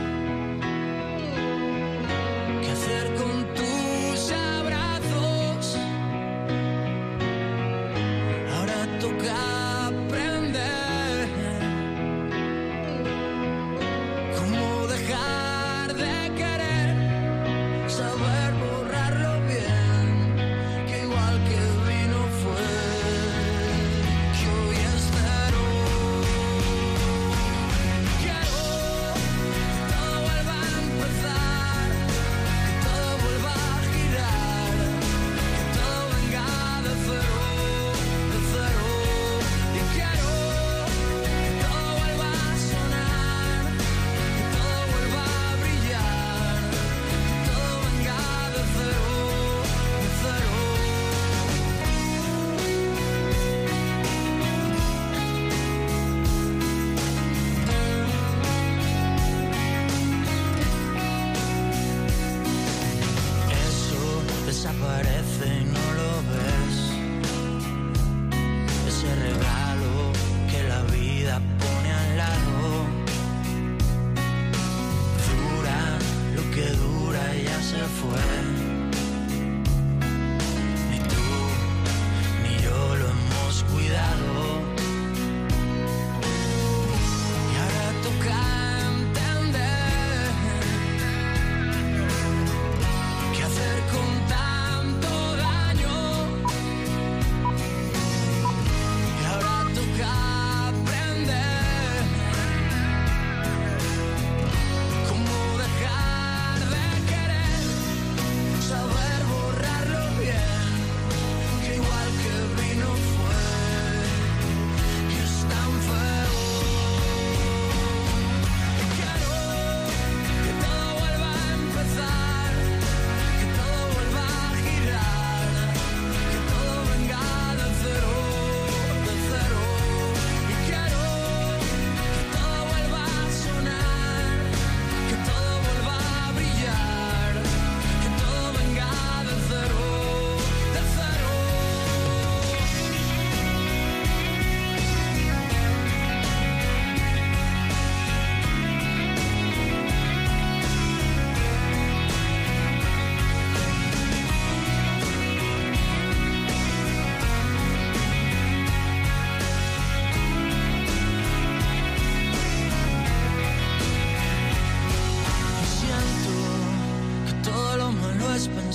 qué hacer con tus abrazos. Ahora toca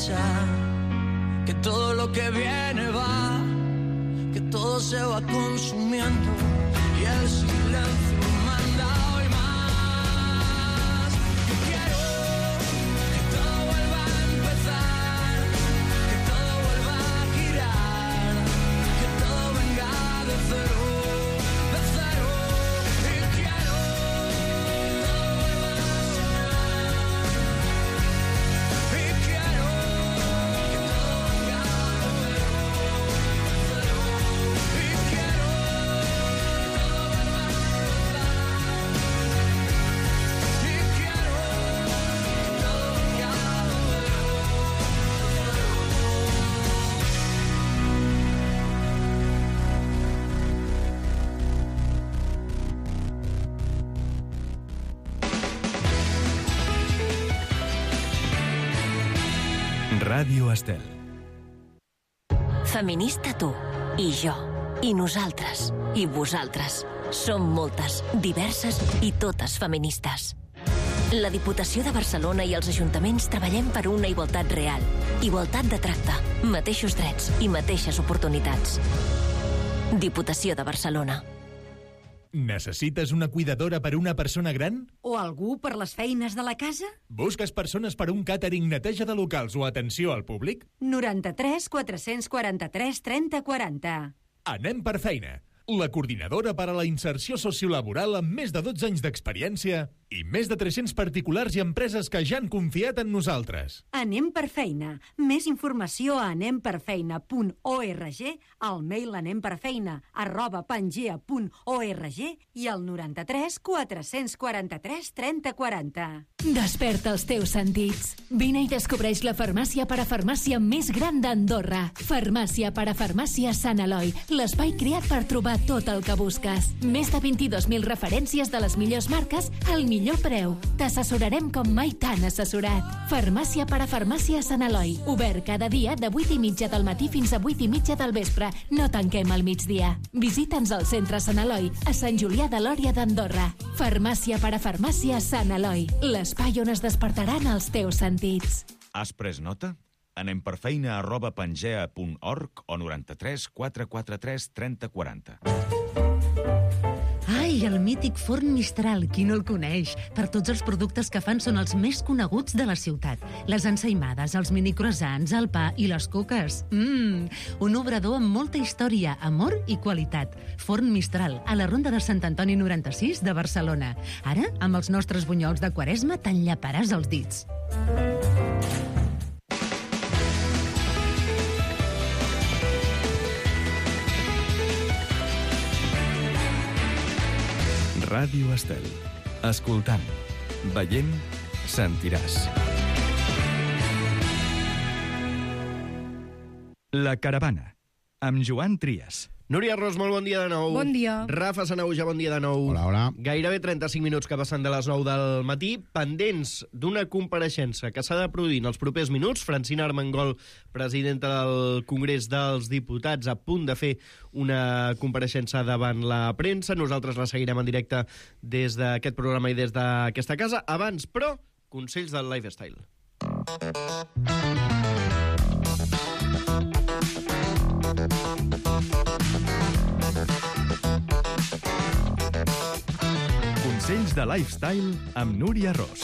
deprisa, que todo lo que viene va, que todo se va consumiendo y el silencio manda hoy más. Yo quiero que todo vuelva a empezar, que todo vuelva a girar, que todo venga de cero, de cero. Y quiero que todo vuelva a sonar, y quiero que todo venga de cero, de cero. Y quiero que todo vuelva a empezar, y quiero que todo venga de cero, Ràdio Estel. Feminista tu, i jo, i nosaltres, i vosaltres. Som moltes, diverses i totes feministes. La Diputació de Barcelona i els ajuntaments treballem per una igualtat real. Igualtat de tracte, mateixos drets i mateixes oportunitats. Diputació de Barcelona. Necessites una cuidadora per una persona gran? O algú per les feines de la casa? Busques persones per un càtering, neteja de locals o atenció al públic? 93 443 30 40. Anem per feina. La coordinadora per a la inserció sociolaboral amb més de 12 anys d'experiència i més de 300 particulars i empreses que ja han confiat en nosaltres. Anem per feina. Més informació a anemperfeina.org, al mail anemperfeina@pangea.org i al 93 443 30 40. Desperta els teus sentits. Vine i descobreix la farmàcia parafarmàcia més gran d'Andorra. Farmàcia parafarmàcia Sant Eloi, l'espai creat per trobar tot el que busques. Més de 22.000 referències de les millors marques al millor preu. T'assessorarem com mai t'han assessorat. Farmàcia parafarmàcia Sant Eloi. Obert cada dia de 8:30 del matí fins a 8:30 del vespre. No tanquem al migdia. Visita'ns al centre Sant Eloi, a Sant Julià de Lòria d'Andorra. Farmàcia parafarmàcia Sant Eloi. L'espai on es despertaran els teus sentits. Has pres nota? Anem per feina@pangea.org o 93 443 30 40. Ai, el mític forn Mistral, qui no el coneix? Per tots els productes que fan són els més coneguts de la ciutat. Les ensaïmades, els minicroissants, el pa i les coques. Un obrador amb molta història, amor i qualitat. Forn Mistral, a la Ronda de Sant Antoni 96 de Barcelona. Ara, amb els nostres bunyols de Quaresma, t'enllaparàs els dits. Ràdio Estel. Escoltant, veient, sentiràs. La Caravana, amb Joan Trias. Núria Ros, molt bon dia de nou. Bon dia. Rafa Sanauja, bon dia de nou. Hola, hola. Gairebé 35 minuts que passen de les 9 del matí, pendents d'una compareixença que s'ha de produir en els propers minuts. Francina Armengol, presidenta del Congrés dels Diputats, a punt de fer una compareixença davant la premsa. Nosaltres la seguirem en directe des d'aquest programa i des d'aquesta casa. Abans, però, consells del lifestyle. Consells de lifestyle amb Núria Ros.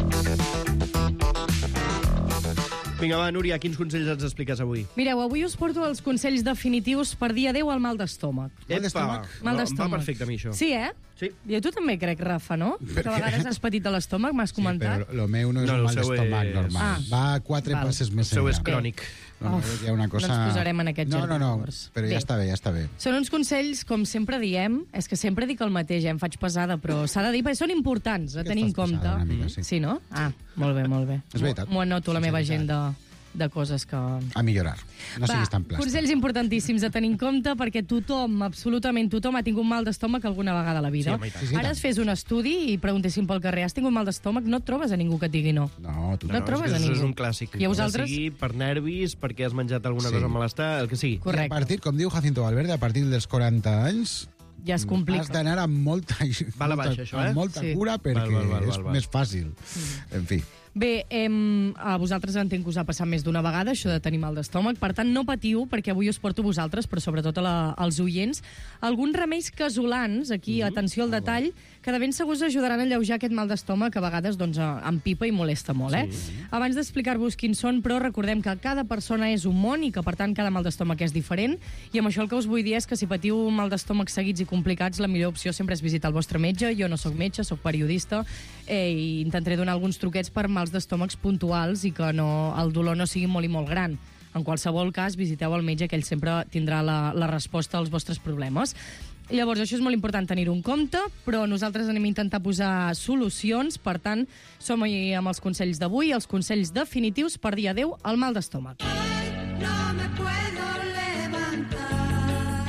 Vinga, va, Núria, quins consells ens expliques avui? Mireu, avui us porto els consells definitius per dir adéu al mal d'estómac. Mal d'estómac? Mal d'estómac. Em va perfecte a mi, això. Sí, eh? Sí. Jo tu també crec, Rafa, no? Que a vegades has patit de l'estómac, m'has comentat. Sí, però el meu no és un mal d'estómac normal. Va 4 passes més enllà. El seu és crònic. No, hi ha una cosa... No ens posarem en aquest jardí. No, però ja està bé, ja està bé. Són uns consells, com sempre diem, és que sempre dic el mateix, em faig pesada, però s'ha de dir, perquè són importants, a tenir en compte. Una mica, sí. Sí, no? Ah, molt bé, molt bé. És veritat. M'ho anoto la meva agenda de coses que... A millorar. No siguis tan plàstic. Consells importantíssims a tenir en compte, perquè tothom, absolutament tothom, ha tingut mal d'estómac alguna vegada a la vida. Sí, ara es fes un estudi i preguntessin pel carrer, has tingut mal d'estómac? No et trobes a ningú que et digui no. No, tu no et trobes a ningú. Això és un clàssic. I a vosaltres? Que sigui per nervis, perquè has menjat alguna cosa amb malestar, el que sigui. Correcte. I a partir, com diu Jacinto Valverde, a partir dels 40 anys... Ja es complica. Has d'anar amb molta, va a la baixa, això, amb molta cura perquè és més fàcil. En fi. Bé, a vosaltres entenc que us ha passat més d'una vegada això de tenir mal d'estómac, per tant no patiu, perquè avui us porto a vosaltres, però sobretot als oients, alguns remeis casolans, aquí, atenció al detall, que de ben segur us ajudaran a alleujar aquest mal d'estómac que a vegades doncs, empipa i molesta molt. Abans d'explicar-vos quins són, però recordem que cada persona és un món i que, per tant, cada mal d'estómac és diferent, i amb això el que us vull dir és que si patiu mal d'estómac seguits i complicats, la millor opció sempre és visitar el vostre metge. Jo no sóc metge, sóc periodista, i intentaré donar alguns truquets per mals d'estómacs puntuals i que el dolor no sigui molt i molt gran. En qualsevol cas, visiteu el metge, que ell sempre tindrà la resposta als vostres problemes. Llavors, això és molt important tenir-ho en compte, però nosaltres anem a intentar posar solucions. Per tant, som-hi amb els consells d'avui, els consells definitius per dir adéu al mal d'estómac. No me puedo levantar.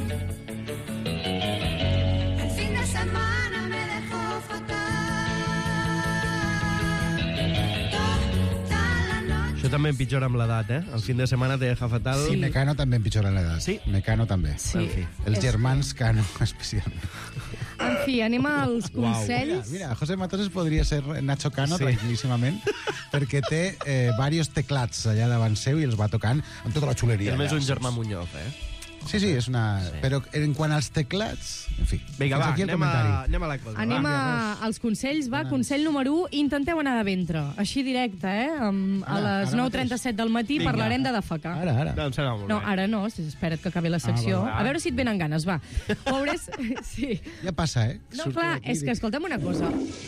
El fin de semana me dejó fatal. Això també empitjora amb l'edat, El fin de setmana te deja fatal. Sí, Mecano també empitjora amb l'edat. Sí? Mecano també. Sí. Els germans Cano, especialment. En fi, anem als consells. Mira, José Matoses podria ser Nacho Cano, tranquil·líssimament, perquè té diversos teclats allà davant seu i els va tocant amb tota la xuleria. És més un germà Muñoz, Sí, és una... Sí. Però en quant als teclats... En fi, vinga, va, anem a la cosa. Anem als consells, va. Consell número 1, intenteu anar de ventre. Així directe, A les 9:37 del matí parlarem de defecar. Ara. No, ara no, espera't que acabi la secció. A veure si et venen ganes, va. Veuràs... Sí. Ja passa, No, clar, és que escolta'm una cosa.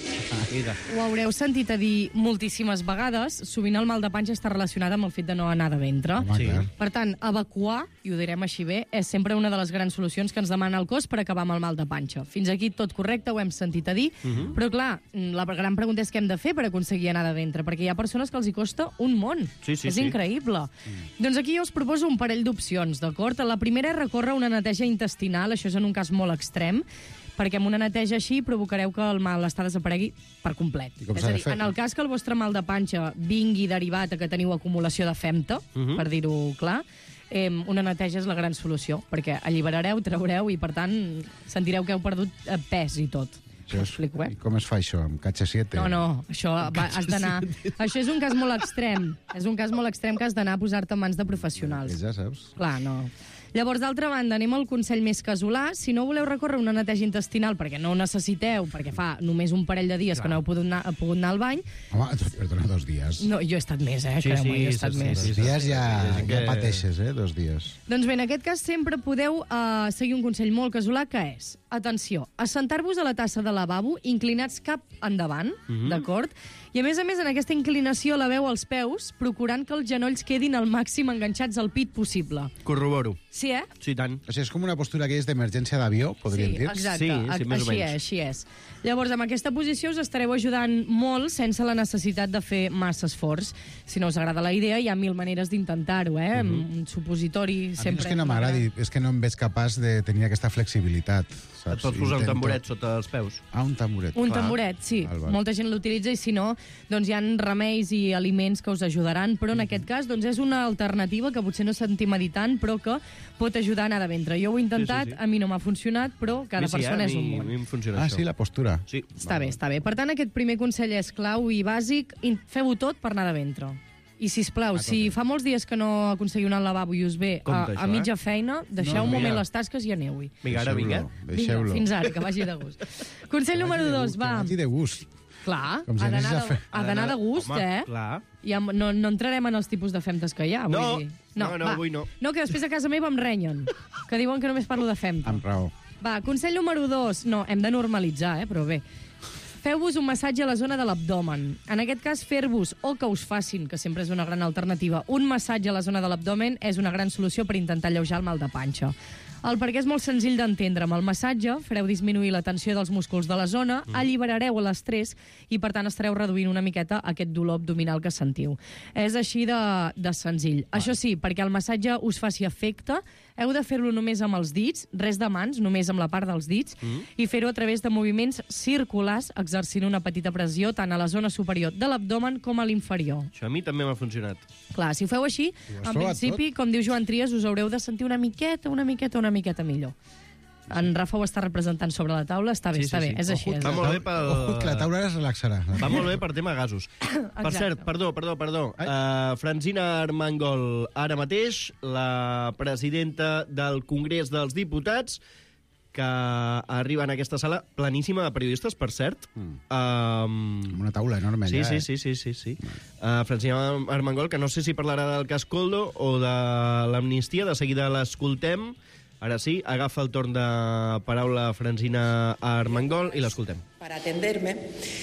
Ho haureu sentit a dir moltíssimes vegades, sovint el mal de panxa està relacionat amb el fet de no anar de ventre. Sí. Per tant, evacuar, i ho direm així bé, és sempre una de les grans solucions que ens demana el cos per acabar amb el mal de panxa. Fins aquí tot correcte, ho hem sentit a dir, però clar, la gran pregunta és què hem de fer per aconseguir anar de ventre, perquè hi ha persones que els hi costa un món. És increïble. Doncs aquí jo us proposo un parell d'opcions, d'acord? La primera és recórrer a una neteja intestinal, això és en un cas molt extrem, perquè amb una neteja així provocareu que el malestar desaparegui per complet. És a dir, en el cas que el vostre mal de panxa vingui derivat a que teniu acumulació de femta, per dir-ho clar, una neteja és la gran solució, perquè alliberareu, traureu i, per tant, sentireu que heu perdut pes i tot. M'explico, I com es fa això? Amb KH7? No, això has d'anar... Això és un cas molt extrem. És un cas molt extrem que has d'anar a posar-te en mans de professionals. Ja saps. Clar, no. Llavors, d'altra banda, anem al consell més casolà. Si no voleu recórrer una neteja intestinal perquè no ho necessiteu, perquè fa només un parell de dies que no heu pogut anar al bany... Home, perdona, 2 dies. No, jo he estat més, creu-me, jo he estat més. 2 dies ja pateixes, 2 dies. Doncs bé, en aquest cas sempre podeu seguir un consell molt casolà, que és, atenció, assentar-vos a la tassa de lavabo inclinats cap endavant, d'acord? I a més, en aquesta inclinació laveu els peus, procurant que els genolls quedin al màxim enganxats al pit possible. Corroboro. Sí, Sí, tant. O sigui, és com una postura que és d'emergència d'avió, podríem dir? Exacte. Així és. Llavors, amb aquesta posició us estareu ajudant molt sense la necessitat de fer massa esforç. Si no us agrada la idea, hi ha 1000 maneres d'intentar-ho, Un supositori sempre... A mi és que no m'agradi, és que no em veig capaç de tenir aquesta flexibilitat, saps? Et pots posar un tamboret sota els peus. Un tamboret. Un tamboret, sí. Molta gent l'utilitza i, si no, doncs hi ha remeis i aliments que us ajudaran, però en aquest cas doncs és una alternativa que potser no sentim meditant, però que pot ajudar a anar de ventre. Jo ho he intentat, a mi no m'ha funcionat, però cada persona és un món. A mi em funciona això. Sí, la postura. Sí. Està bé. Per tant, aquest primer consell és clau i bàsic. Feu-ho tot per anar de ventre. I, sisplau, si fa molts dies que no aconseguiu anar al lavabo i us ve a mitja feina, deixeu un moment les tasques i aneu-hi. Vinga, ara vinga. Deixeu-lo. Fins ara, que vagi de gust. Consell número 2, va. Que vagi de gust. Clar, ha d'anar de gust, Clar. Ja no entrarem en els tipus de femtes que hi ha. No, avui no. No, que després a casa meva em renyen, que diuen que només parlo de femta. Amb raó. Va, consell número 2. No, hem de normalitzar, però bé. Feu-vos un massatge a la zona de l'abdomen. En aquest cas, fer-vos, o que us facin, que sempre és una gran alternativa, un massatge a la zona de l'abdomen és una gran solució per intentar alleujar el mal de panxa. El perquè és molt senzill d'entendre. Amb el massatge fareu disminuir la tensió dels músculs de la zona, alliberareu l'estrès i, per tant, estareu reduint una miqueta aquest dolor abdominal que sentiu. És així de senzill. Això sí, perquè el massatge us faci efecte, heu de fer-lo només amb els dits, res de mans, només amb la part dels dits, i fer-ho a través de moviments circulars, exercint una petita pressió tant a la zona superior de l'abdomen com a l'inferior. Això a mi també m'ha funcionat. Clar, si ho feu així, en principi, com diu Joan Trias, us haureu de sentir una miqueta millor. En Rafa ho està representant sobre la taula, està bé, està bé, és així. Va molt bé pel... Ojo, que la taula es relaxarà. Va molt bé per tema gasos. Per cert, perdó. Francina Armengol, ara mateix, la presidenta del Congrés dels Diputats, que arriba en aquesta sala pleníssima de periodistes, per cert. Una taula enorme allà. Sí. Francina Armengol, que no sé si parlarà del cas Koldo o de l'amnistia, de seguida l'escoltem. Ara sí, agafa el torn de paraula Francina Armengol i l'escoltem. Para atenderme,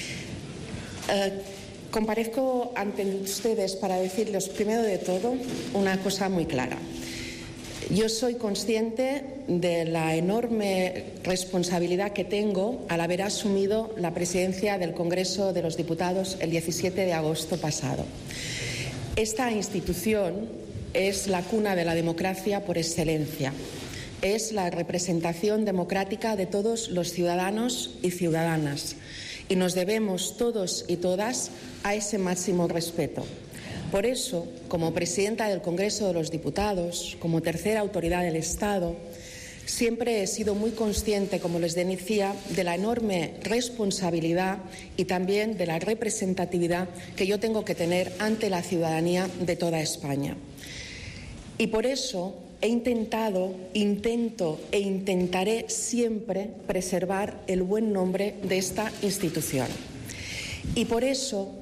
comparezco ante ustedes para decirles, primero de todo, una cosa muy clara. Yo soy consciente de la enorme responsabilidad que tengo al haber asumido la presidencia del Congreso de los Diputados el 17 de agosto pasado. Esta institución es la cuna de la democracia por excelencia. Es la representación democrática de todos los ciudadanos y ciudadanas. Y nos debemos todos y todas a ese máximo respeto. Por eso, como presidenta del Congreso de los Diputados, como tercera autoridad del Estado, siempre he sido muy consciente, como les decía, de la enorme responsabilidad y también de la representatividad que yo tengo que tener ante la ciudadanía de toda España. Y por eso intento e intentaré siempre preservar el buen nombre de esta institución. Y por eso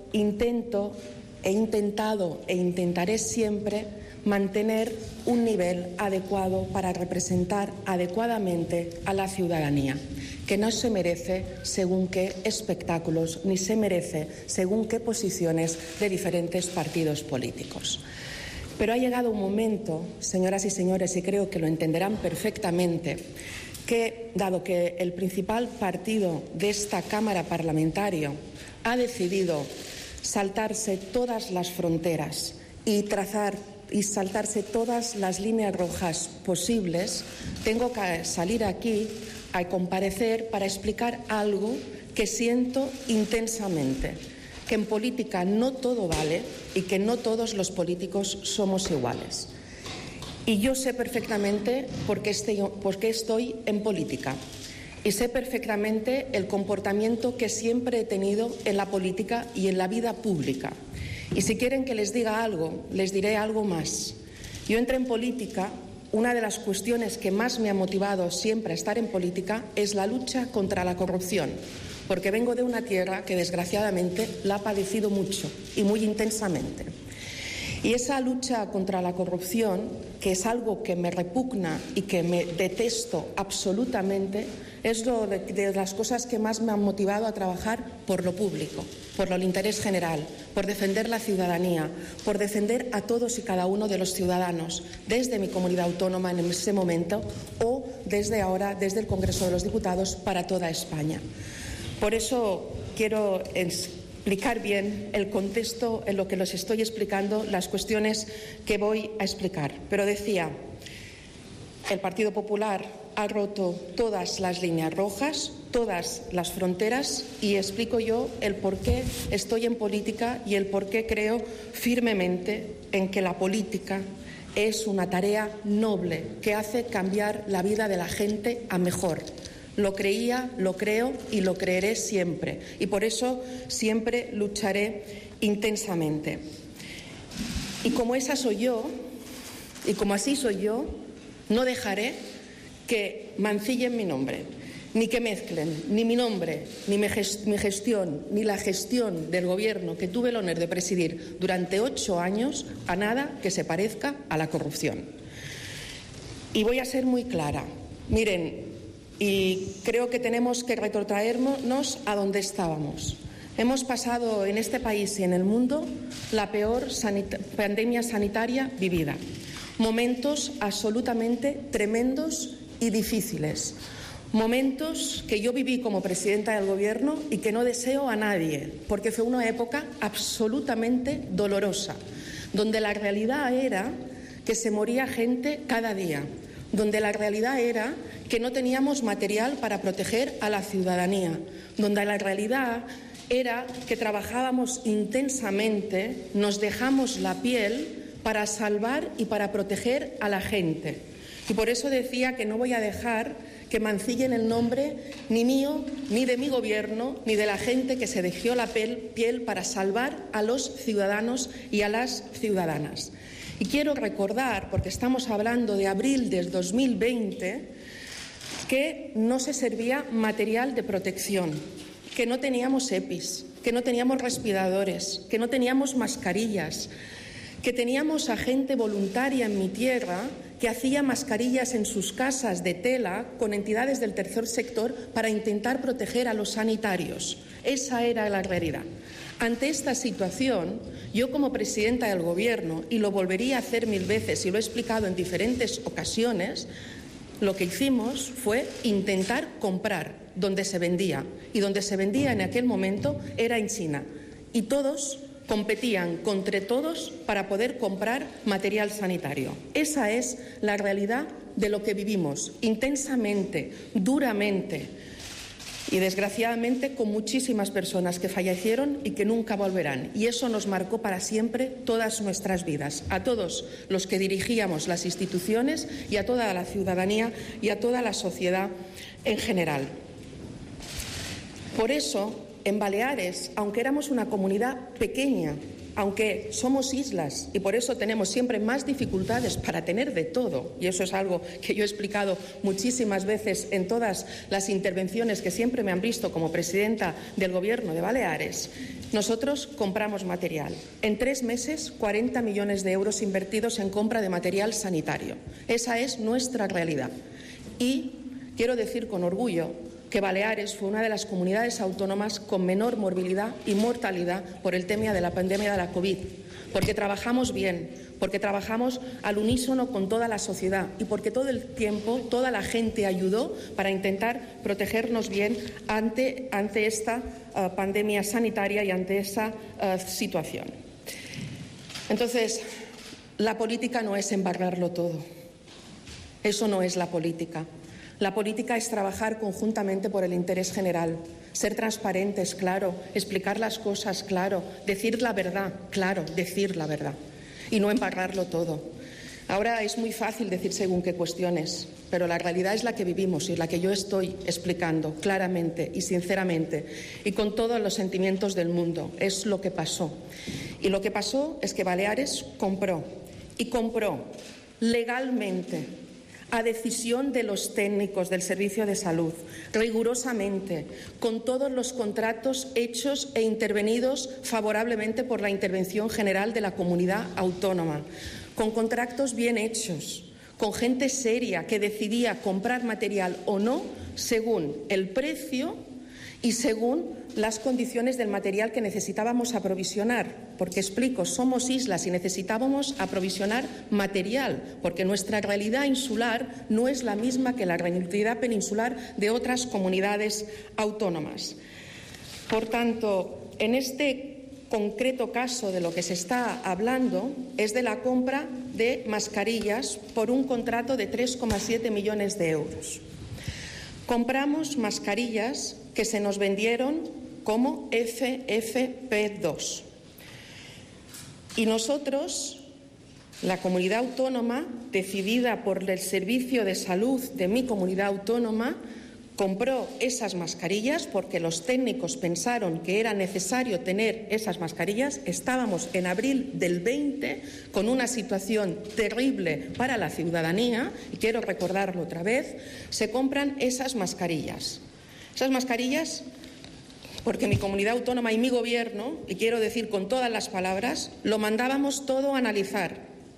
he intentado e intentaré siempre mantener un nivel adecuado para representar adecuadamente a la ciudadanía, que no se merece según qué espectáculos ni se merece según qué posiciones de diferentes partidos políticos. Pero ha llegado un momento, señoras y señores, y creo que lo entenderán perfectamente, que, dado que el principal partido de esta Cámara parlamentaria ha decidido saltarse todas las fronteras y saltarse todas las líneas rojas posibles, tengo que salir aquí a comparecer para explicar algo que siento intensamente, que en política no todo vale y que no todos los políticos somos iguales. Y yo sé perfectamente por qué estoy en política. Y sé perfectamente el comportamiento que siempre he tenido en la política y en la vida pública. Y si quieren que les diga algo, les diré algo más. Yo entré en política, una de las cuestiones que más me ha motivado siempre a estar en política es la lucha contra la corrupción, porque vengo de una tierra que desgraciadamente la ha padecido mucho y muy intensamente. Y esa lucha contra la corrupción, que es algo que me repugna y que me detesto absolutamente, es de las cosas que más me han motivado a trabajar por lo público, por el interés general, por defender la ciudadanía, por defender a todos y cada uno de los ciudadanos, desde mi comunidad autónoma en ese momento o desde ahora, desde el Congreso de los Diputados, para toda España. Por eso quiero explicar bien el contexto en lo que les estoy explicando, las cuestiones que voy a explicar. Pero decía, el Partido Popular ha roto todas las líneas rojas, todas las fronteras, y explico yo el por qué estoy en política y el por qué creo firmemente en que la política es una tarea noble que hace cambiar la vida de la gente a mejor. Lo creía, lo creo y lo creeré siempre. Y por eso siempre lucharé intensamente. Y como esa soy yo, y como así soy yo, no dejaré que mancillen mi nombre, ni que mezclen ni mi nombre, ni mi gestión, ni la gestión del gobierno que tuve el honor de presidir durante 8 años a nada que se parezca a la corrupción. Y voy a ser muy clara. Miren, y creo que tenemos que retrotraernos a donde estábamos. Hemos pasado en este país y en el mundo la peor pandemia sanitaria vivida. Momentos absolutamente tremendos y difíciles. Momentos que yo viví como presidenta del Gobierno y que no deseo a nadie, porque fue una época absolutamente dolorosa, donde la realidad era que se moría gente cada día, donde la realidad era que no teníamos material para proteger a la ciudadanía, donde la realidad era que trabajábamos intensamente, nos dejamos la piel para salvar y para proteger a la gente. Y por eso decía que no voy a dejar que mancillen el nombre ni mío, ni de mi gobierno, ni de la gente que se dejó la piel para salvar a los ciudadanos y a las ciudadanas. Y quiero recordar, porque estamos hablando de abril del 2020, que no se servía material de protección, que no teníamos EPIs, que no teníamos respiradores, que no teníamos mascarillas, que teníamos a gente voluntaria en mi tierra que hacía mascarillas en sus casas de tela con entidades del tercer sector para intentar proteger a los sanitarios. Esa era la realidad. Ante esta situación, yo como presidenta del Gobierno, y lo volvería a hacer 1000 veces y lo he explicado en diferentes ocasiones, lo que hicimos fue intentar comprar donde se vendía. Y donde se vendía en aquel momento era en China. Y todos competían contra todos para poder comprar material sanitario. Esa es la realidad de lo que vivimos, intensamente, duramente y desgraciadamente con muchísimas personas que fallecieron y que nunca volverán. Y eso nos marcó para siempre todas nuestras vidas, a todos los que dirigíamos las instituciones y a toda la ciudadanía y a toda la sociedad en general. Por eso, en Baleares, aunque éramos una comunidad pequeña, aunque somos islas y por eso tenemos siempre más dificultades para tener de todo, y eso es algo que yo he explicado muchísimas veces en todas las intervenciones que siempre me han visto como presidenta del Gobierno de Baleares, nosotros compramos material. En 3 meses, 40 millones de euros invertidos en compra de material sanitario. Esa es nuestra realidad. Y quiero decir con orgullo que Baleares fue una de las comunidades autónomas con menor morbilidad y mortalidad por el tema de la pandemia de la COVID, porque trabajamos bien, porque trabajamos al unísono con toda la sociedad y porque todo el tiempo toda la gente ayudó para intentar protegernos bien ante esta pandemia sanitaria y ante esa situación. Entonces, la política no es embarrarlo todo. Eso no es la política. La política es trabajar conjuntamente por el interés general, ser transparentes, claro, explicar las cosas, claro, decir la verdad, claro, decir la verdad y no embarrarlo todo. Ahora es muy fácil decir según qué cuestiones, pero la realidad es la que vivimos y la que yo estoy explicando claramente y sinceramente y con todos los sentimientos del mundo. Es lo que pasó. Y lo que pasó es que Baleares compró legalmente, a decisión de los técnicos del Servicio de Salud, rigurosamente, con todos los contratos hechos e intervenidos favorablemente por la intervención general de la comunidad autónoma, con contratos bien hechos, con gente seria que decidía comprar material o no según el precio y según las condiciones del material que necesitábamos aprovisionar. Porque explico, somos islas y necesitábamos aprovisionar material, porque nuestra realidad insular no es la misma que la realidad peninsular de otras comunidades autónomas. Por tanto, en este concreto caso de lo que se está hablando es de la compra de mascarillas por un contrato de 3,7 millones de euros. Compramos mascarillas que se nos vendieron como FFP2. Y nosotros, la comunidad autónoma, decidida por el Servicio de Salud de mi comunidad autónoma, compró esas mascarillas porque los técnicos pensaron que era necesario tener esas mascarillas. Estábamos en abril del 20 con una situación terrible para la ciudadanía y quiero recordarlo otra vez. Se compran esas mascarillas. Esas mascarillas porque mi comunidad autónoma y mi gobierno, y quiero decir con todas las palabras, lo mandábamos todo a analizar.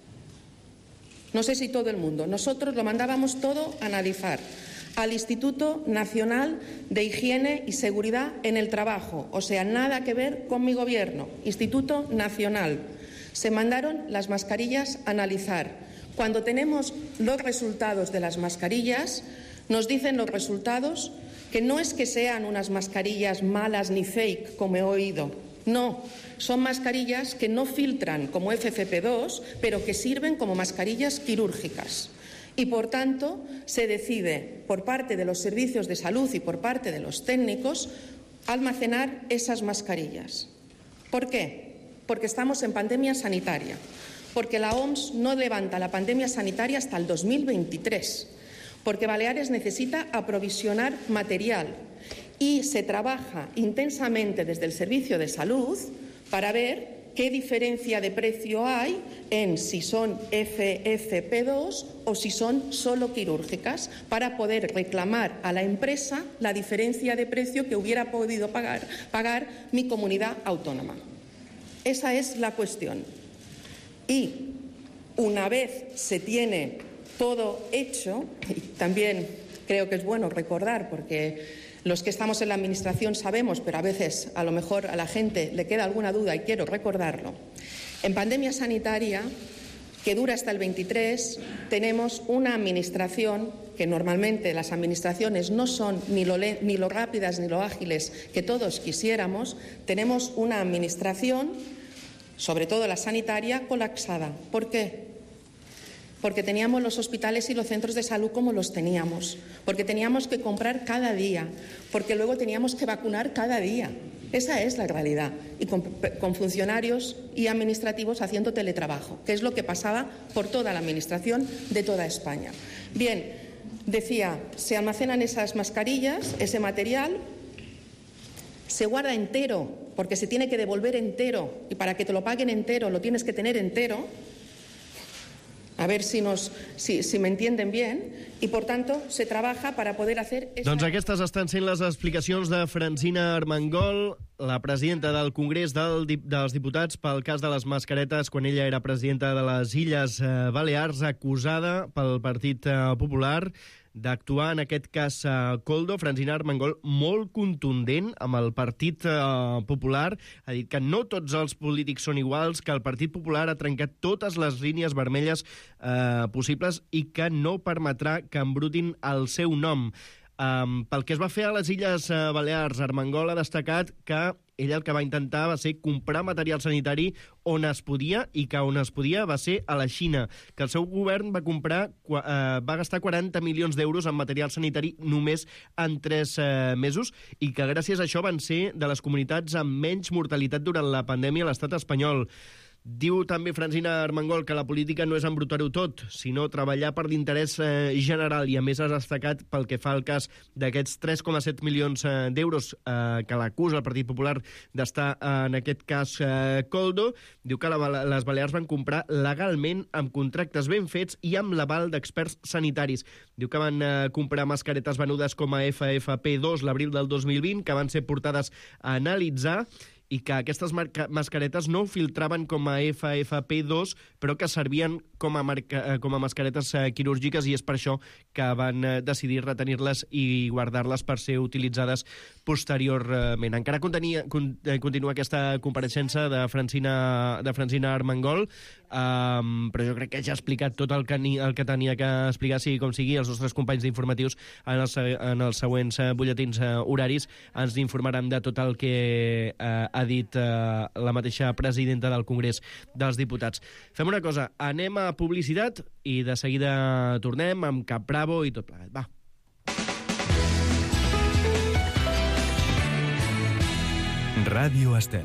No sé si todo el mundo. Nosotros lo mandábamos todo a analizar al Instituto Nacional de Higiene y Seguridad en el Trabajo, o sea, nada que ver con mi gobierno, Instituto Nacional. Se mandaron las mascarillas a analizar. Cuando tenemos los resultados de las mascarillas, nos dicen los resultados que no es que sean unas mascarillas malas ni fake, como he oído. No, son mascarillas que no filtran como FFP2, pero que sirven como mascarillas quirúrgicas. Y, por tanto, se decide por parte de los servicios de salud y por parte de los técnicos almacenar esas mascarillas. ¿Por qué? Porque estamos en pandemia sanitaria, porque la OMS no levanta la pandemia sanitaria hasta el 2023, porque Baleares necesita aprovisionar material y se trabaja intensamente desde el Servicio de Salud para ver qué diferencia de precio hay en si son FFP2 o si son solo quirúrgicas, para poder reclamar a la empresa la diferencia de precio que hubiera podido pagar mi comunidad autónoma. Esa es la cuestión. Y una vez se tiene todo hecho, y también creo que es bueno recordar, porque los que estamos en la Administración sabemos, pero a veces a lo mejor a la gente le queda alguna duda y quiero recordarlo. En pandemia sanitaria, que dura hasta el 23, tenemos una Administración que normalmente las administraciones no son ni lo rápidas ni lo ágiles que todos quisiéramos. Tenemos una Administración, sobre todo la sanitaria, colapsada. ¿Por qué? Porque teníamos los hospitales y los centros de salud como los teníamos, porque teníamos que comprar cada día, porque luego teníamos que vacunar cada día. Esa es la realidad. Y con funcionarios y administrativos haciendo teletrabajo, que es lo que pasaba por toda la administración de toda España. Bien, decía, se almacenan esas mascarillas, ese material, se guarda entero, porque se tiene que devolver entero, y para que te lo paguen entero lo tienes que tener entero. A ver si me entienden bien, i, per tant, se trabaja para poder hacer... Doncs aquestes estan sent les explicacions de Francina Armengol, la presidenta del Congrés dels Diputats, pel cas de les mascaretes, quan ella era presidenta de les Illes Balears, acusada pel Partit Popular d'actuar, en aquest cas, Koldo. Francina Armengol, molt contundent amb el Partit Popular, ha dit que no tots els polítics són iguals, que el Partit Popular ha trencat totes les línies vermelles possibles i que no permetrà que embrutin el seu nom. Pel que es va fer a les Illes Balears, Armengol ha destacat que ella el que va intentar va ser comprar material sanitari on es podia, i que on es podia va ser a la Xina, que el seu govern va gastar 40 milions d'euros en material sanitari només en 3 mesos, i que gràcies a això van ser de les comunitats amb menys mortalitat durant la pandèmia a l'estat espanyol. Diu també Francina Armengol que la política no és embrutar-ho tot, sinó treballar per l'interès general, i a més ha destacat pel que fa al cas d'aquests 3,7 milions d'euros que l'acusa el Partit Popular d'estar, en aquest cas, Koldo. Diu que les Balears van comprar legalment, amb contractes ben fets i amb l'aval d'experts sanitaris. Diu que van comprar mascaretes venudes com a FFP2 l'abril del 2020, que van ser portades a analitzar, i que aquestes mascaretes no filtraven com a FFP2, però que servien com a mascaretes quirúrgiques, i és per això que van decidir retenir-les i guardar-les per ser utilitzades posteriorment. Encara continua aquesta compareixença de Francina Armengol, però jo crec que ja ha explicat tot el que tenia que explicar, sigui com sigui. Els nostres companys d'informatius en els següents butlletins horaris ens informaran de tot el que ha dit la mateixa presidenta del Congrés dels Diputats. Fem una cosa, anem a publicitat i de seguida tornem amb Cap Bravo i tot plegat. Va. Ràdio Estel.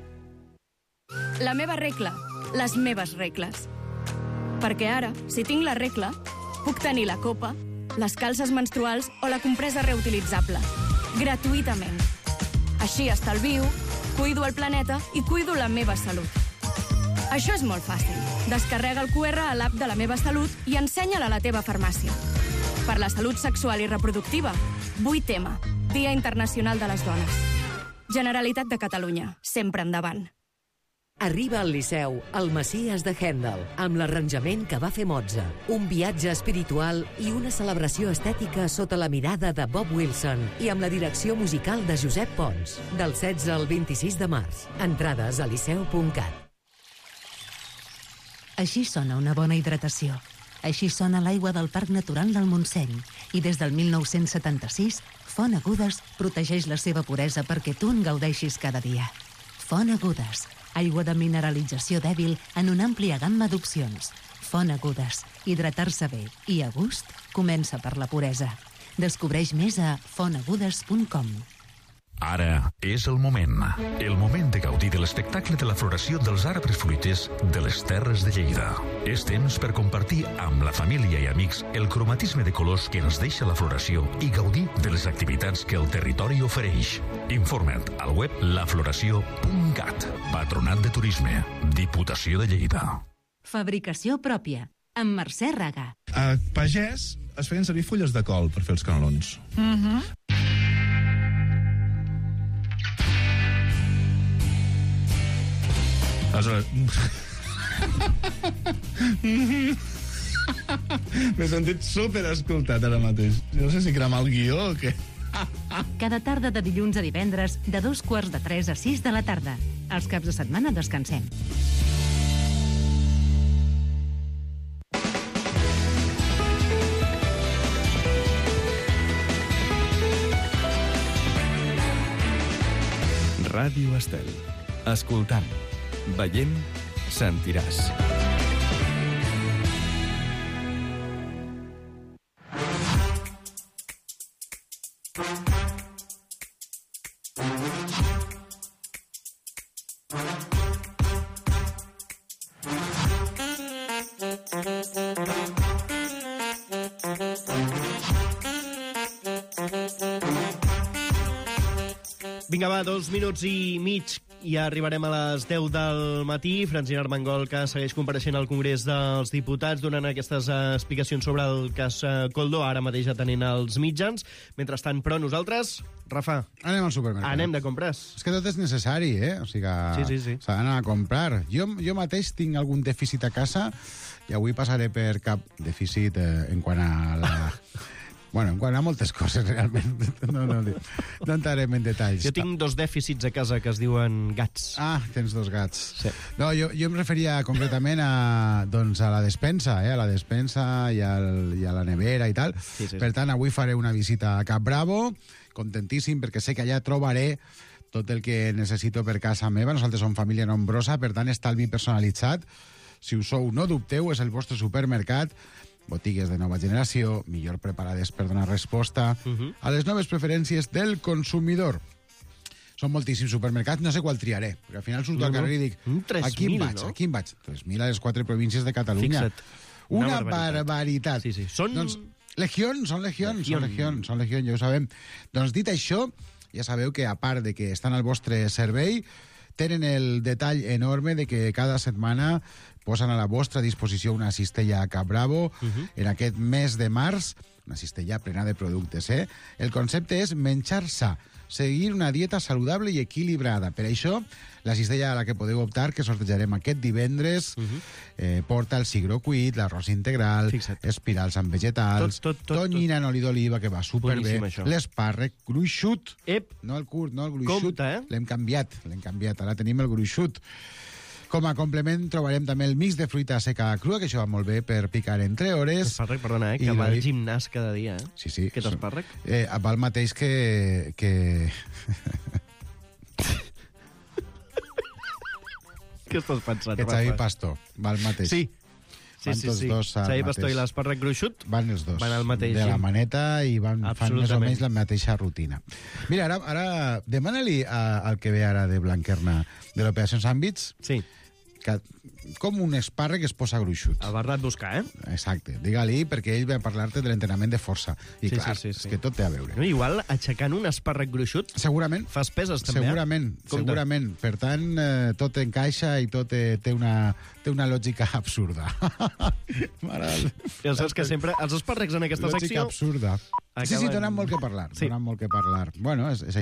La meva regla, les meves regles. Perquè ara, si tinc la regla, puc tenir la copa, les calces menstruals o la compresa reutilitzable. Gratuïtament. Així estalvio, cuido el planeta i cuido la meva salut. Això és molt fàcil. Descarrega el QR a l'app de La Meva Salut i ensenya-la a la teva farmàcia. Per la salut sexual i reproductiva, 8M, Dia Internacional de les Dones. Generalitat de Catalunya, sempre endavant. Arriba al Liceu, el Messies de Händel, amb l'arranjament que va fer Mozart. Un viatge espiritual i una celebració estètica sota la mirada de Bob Wilson i amb la direcció musical de Josep Pons. Del 16 al 26 de març. Entrades a liceu.cat. Així sona una bona hidratació. Així sona l'aigua del Parc Natural del Montseny. I des del 1976, Font Agudes protegeix la seva puresa perquè tu en gaudeixis cada dia. Font Agudes, aigua de mineralització dèbil en una àmplia gamma d'opcions. Font Agudes, hidratar-se bé i a gust comença per la puresa. Descobreix més a fontagudes.com. Ara és el moment. El moment de gaudir de l'espectacle de la floració dels arbres fruiters de les Terres de Lleida. És temps per compartir amb la família i amics el cromatisme de colors que ens deixa la floració i gaudir de les activitats que el territori ofereix. Informa't al web lafloració.cat. Patronat de Turisme. Diputació de Lleida. Fabricació pròpia, amb Mercè Raga. A Pagès es feien servir fulles de col per fer els canelons. Aleshores... M'he sentit superescoltat ara mateix. No sé si cremar el guió o què. Cada tarda de dilluns a divendres, de 2:45 a 6 de la tarda. Els caps de setmana descansem. Ràdio Estel. Escoltant, veient, sentiràs. Vinga, va, 2 minuts i mig i ja arribarem a les 10 del matí. Francina Armengol, que segueix compareixent al Congrés dels Diputats, donant aquestes explicacions sobre el cas Koldo, ara mateix atenent als mitjans. Mentrestant, però, nosaltres, Rafa... Anem al supermercat. Anem de compres. És que tot és necessari, eh? O sigui que Sí. s'ha d'anar a comprar. Jo mateix tinc algun dèficit a casa i avui passaré per cap dèficit en quant a la... Bueno, en quant a moltes coses, realment. No entrarem en detalls. Jo tinc 2 dèficits a casa que es diuen gats. Ah, tens 2 gats. Sí. No, jo em referia concretament a la despensa, a la despensa i a la nevera i tal. Sí. Per tant, avui faré una visita a Cap Bravo, contentíssim, perquè sé que allà trobaré tot el que necessito per casa meva. Nosaltres som família nombrosa, per tant, estalvi personalitzat. Si ho sou, no dubteu, és el vostre supermercat. Botigues de nova generació, millor preparades per donar resposta a les noves preferències del consumidor. Són moltíssims supermercats, no sé qual triaré, perquè al final surto al carrer i dic, aquí em vaig, aquí em vaig. 3.000 a les 4 províncies de Catalunya. Fixa't. Una barbaritat. Sí. Són... Doncs, legión, ja ho sabem. Doncs dit això, ja sabeu que a part de que estan al vostre servei, tenen el detall enorme de que cada setmana posen a la vostra disposició una cistella a Cap Bravo en aquest mes de març, una cistella plena de productes. El concepte és menjar sa, seguir una dieta saludable i equilibrada. Per això, la cistella a la que podeu optar, que sortejarem aquest divendres, porta el cigró cuit, l'arròs integral, espirals amb vegetals, tonyina en oli d'oliva, que va superbé, l'espàrrec gruixut, no el curt, no el gruixut, l'hem canviat, ara tenim el gruixut. Com a complement trobarem també el mix de fruita seca crua, que això va molt bé per picar en 3 hores. Espàrrec, perdona, que va al gimnàs cada dia. Sí. Aquest espàrrec? Va el mateix que... Què estàs pensant, que Xavi Pastor, va el mateix. Sí. Xavi Pastor i l'espàrrec gruixut van els dos. Van al mateix. De la maneta i fan més o menys la mateixa rutina. Mira, ara demana-li al que ve ara de Blanquerna de l'Operació Sandwich com un espàrrec es posa gruixut. El va anat buscar, Exacte. Digue-li, perquè ell va parlar-te de l'entrenament de força. I clar, és que tot té a veure. No, igual, aixecant un espàrrec gruixut... Segurament. Fas peses, també. Segurament. Per tant, tot encaixa i tot té una lògica absurda. Ja saps que sempre els espàrrecs en aquesta secció... Lògica absurda. Sí, donen molt que parlar. Donen molt que parlar. Bueno, és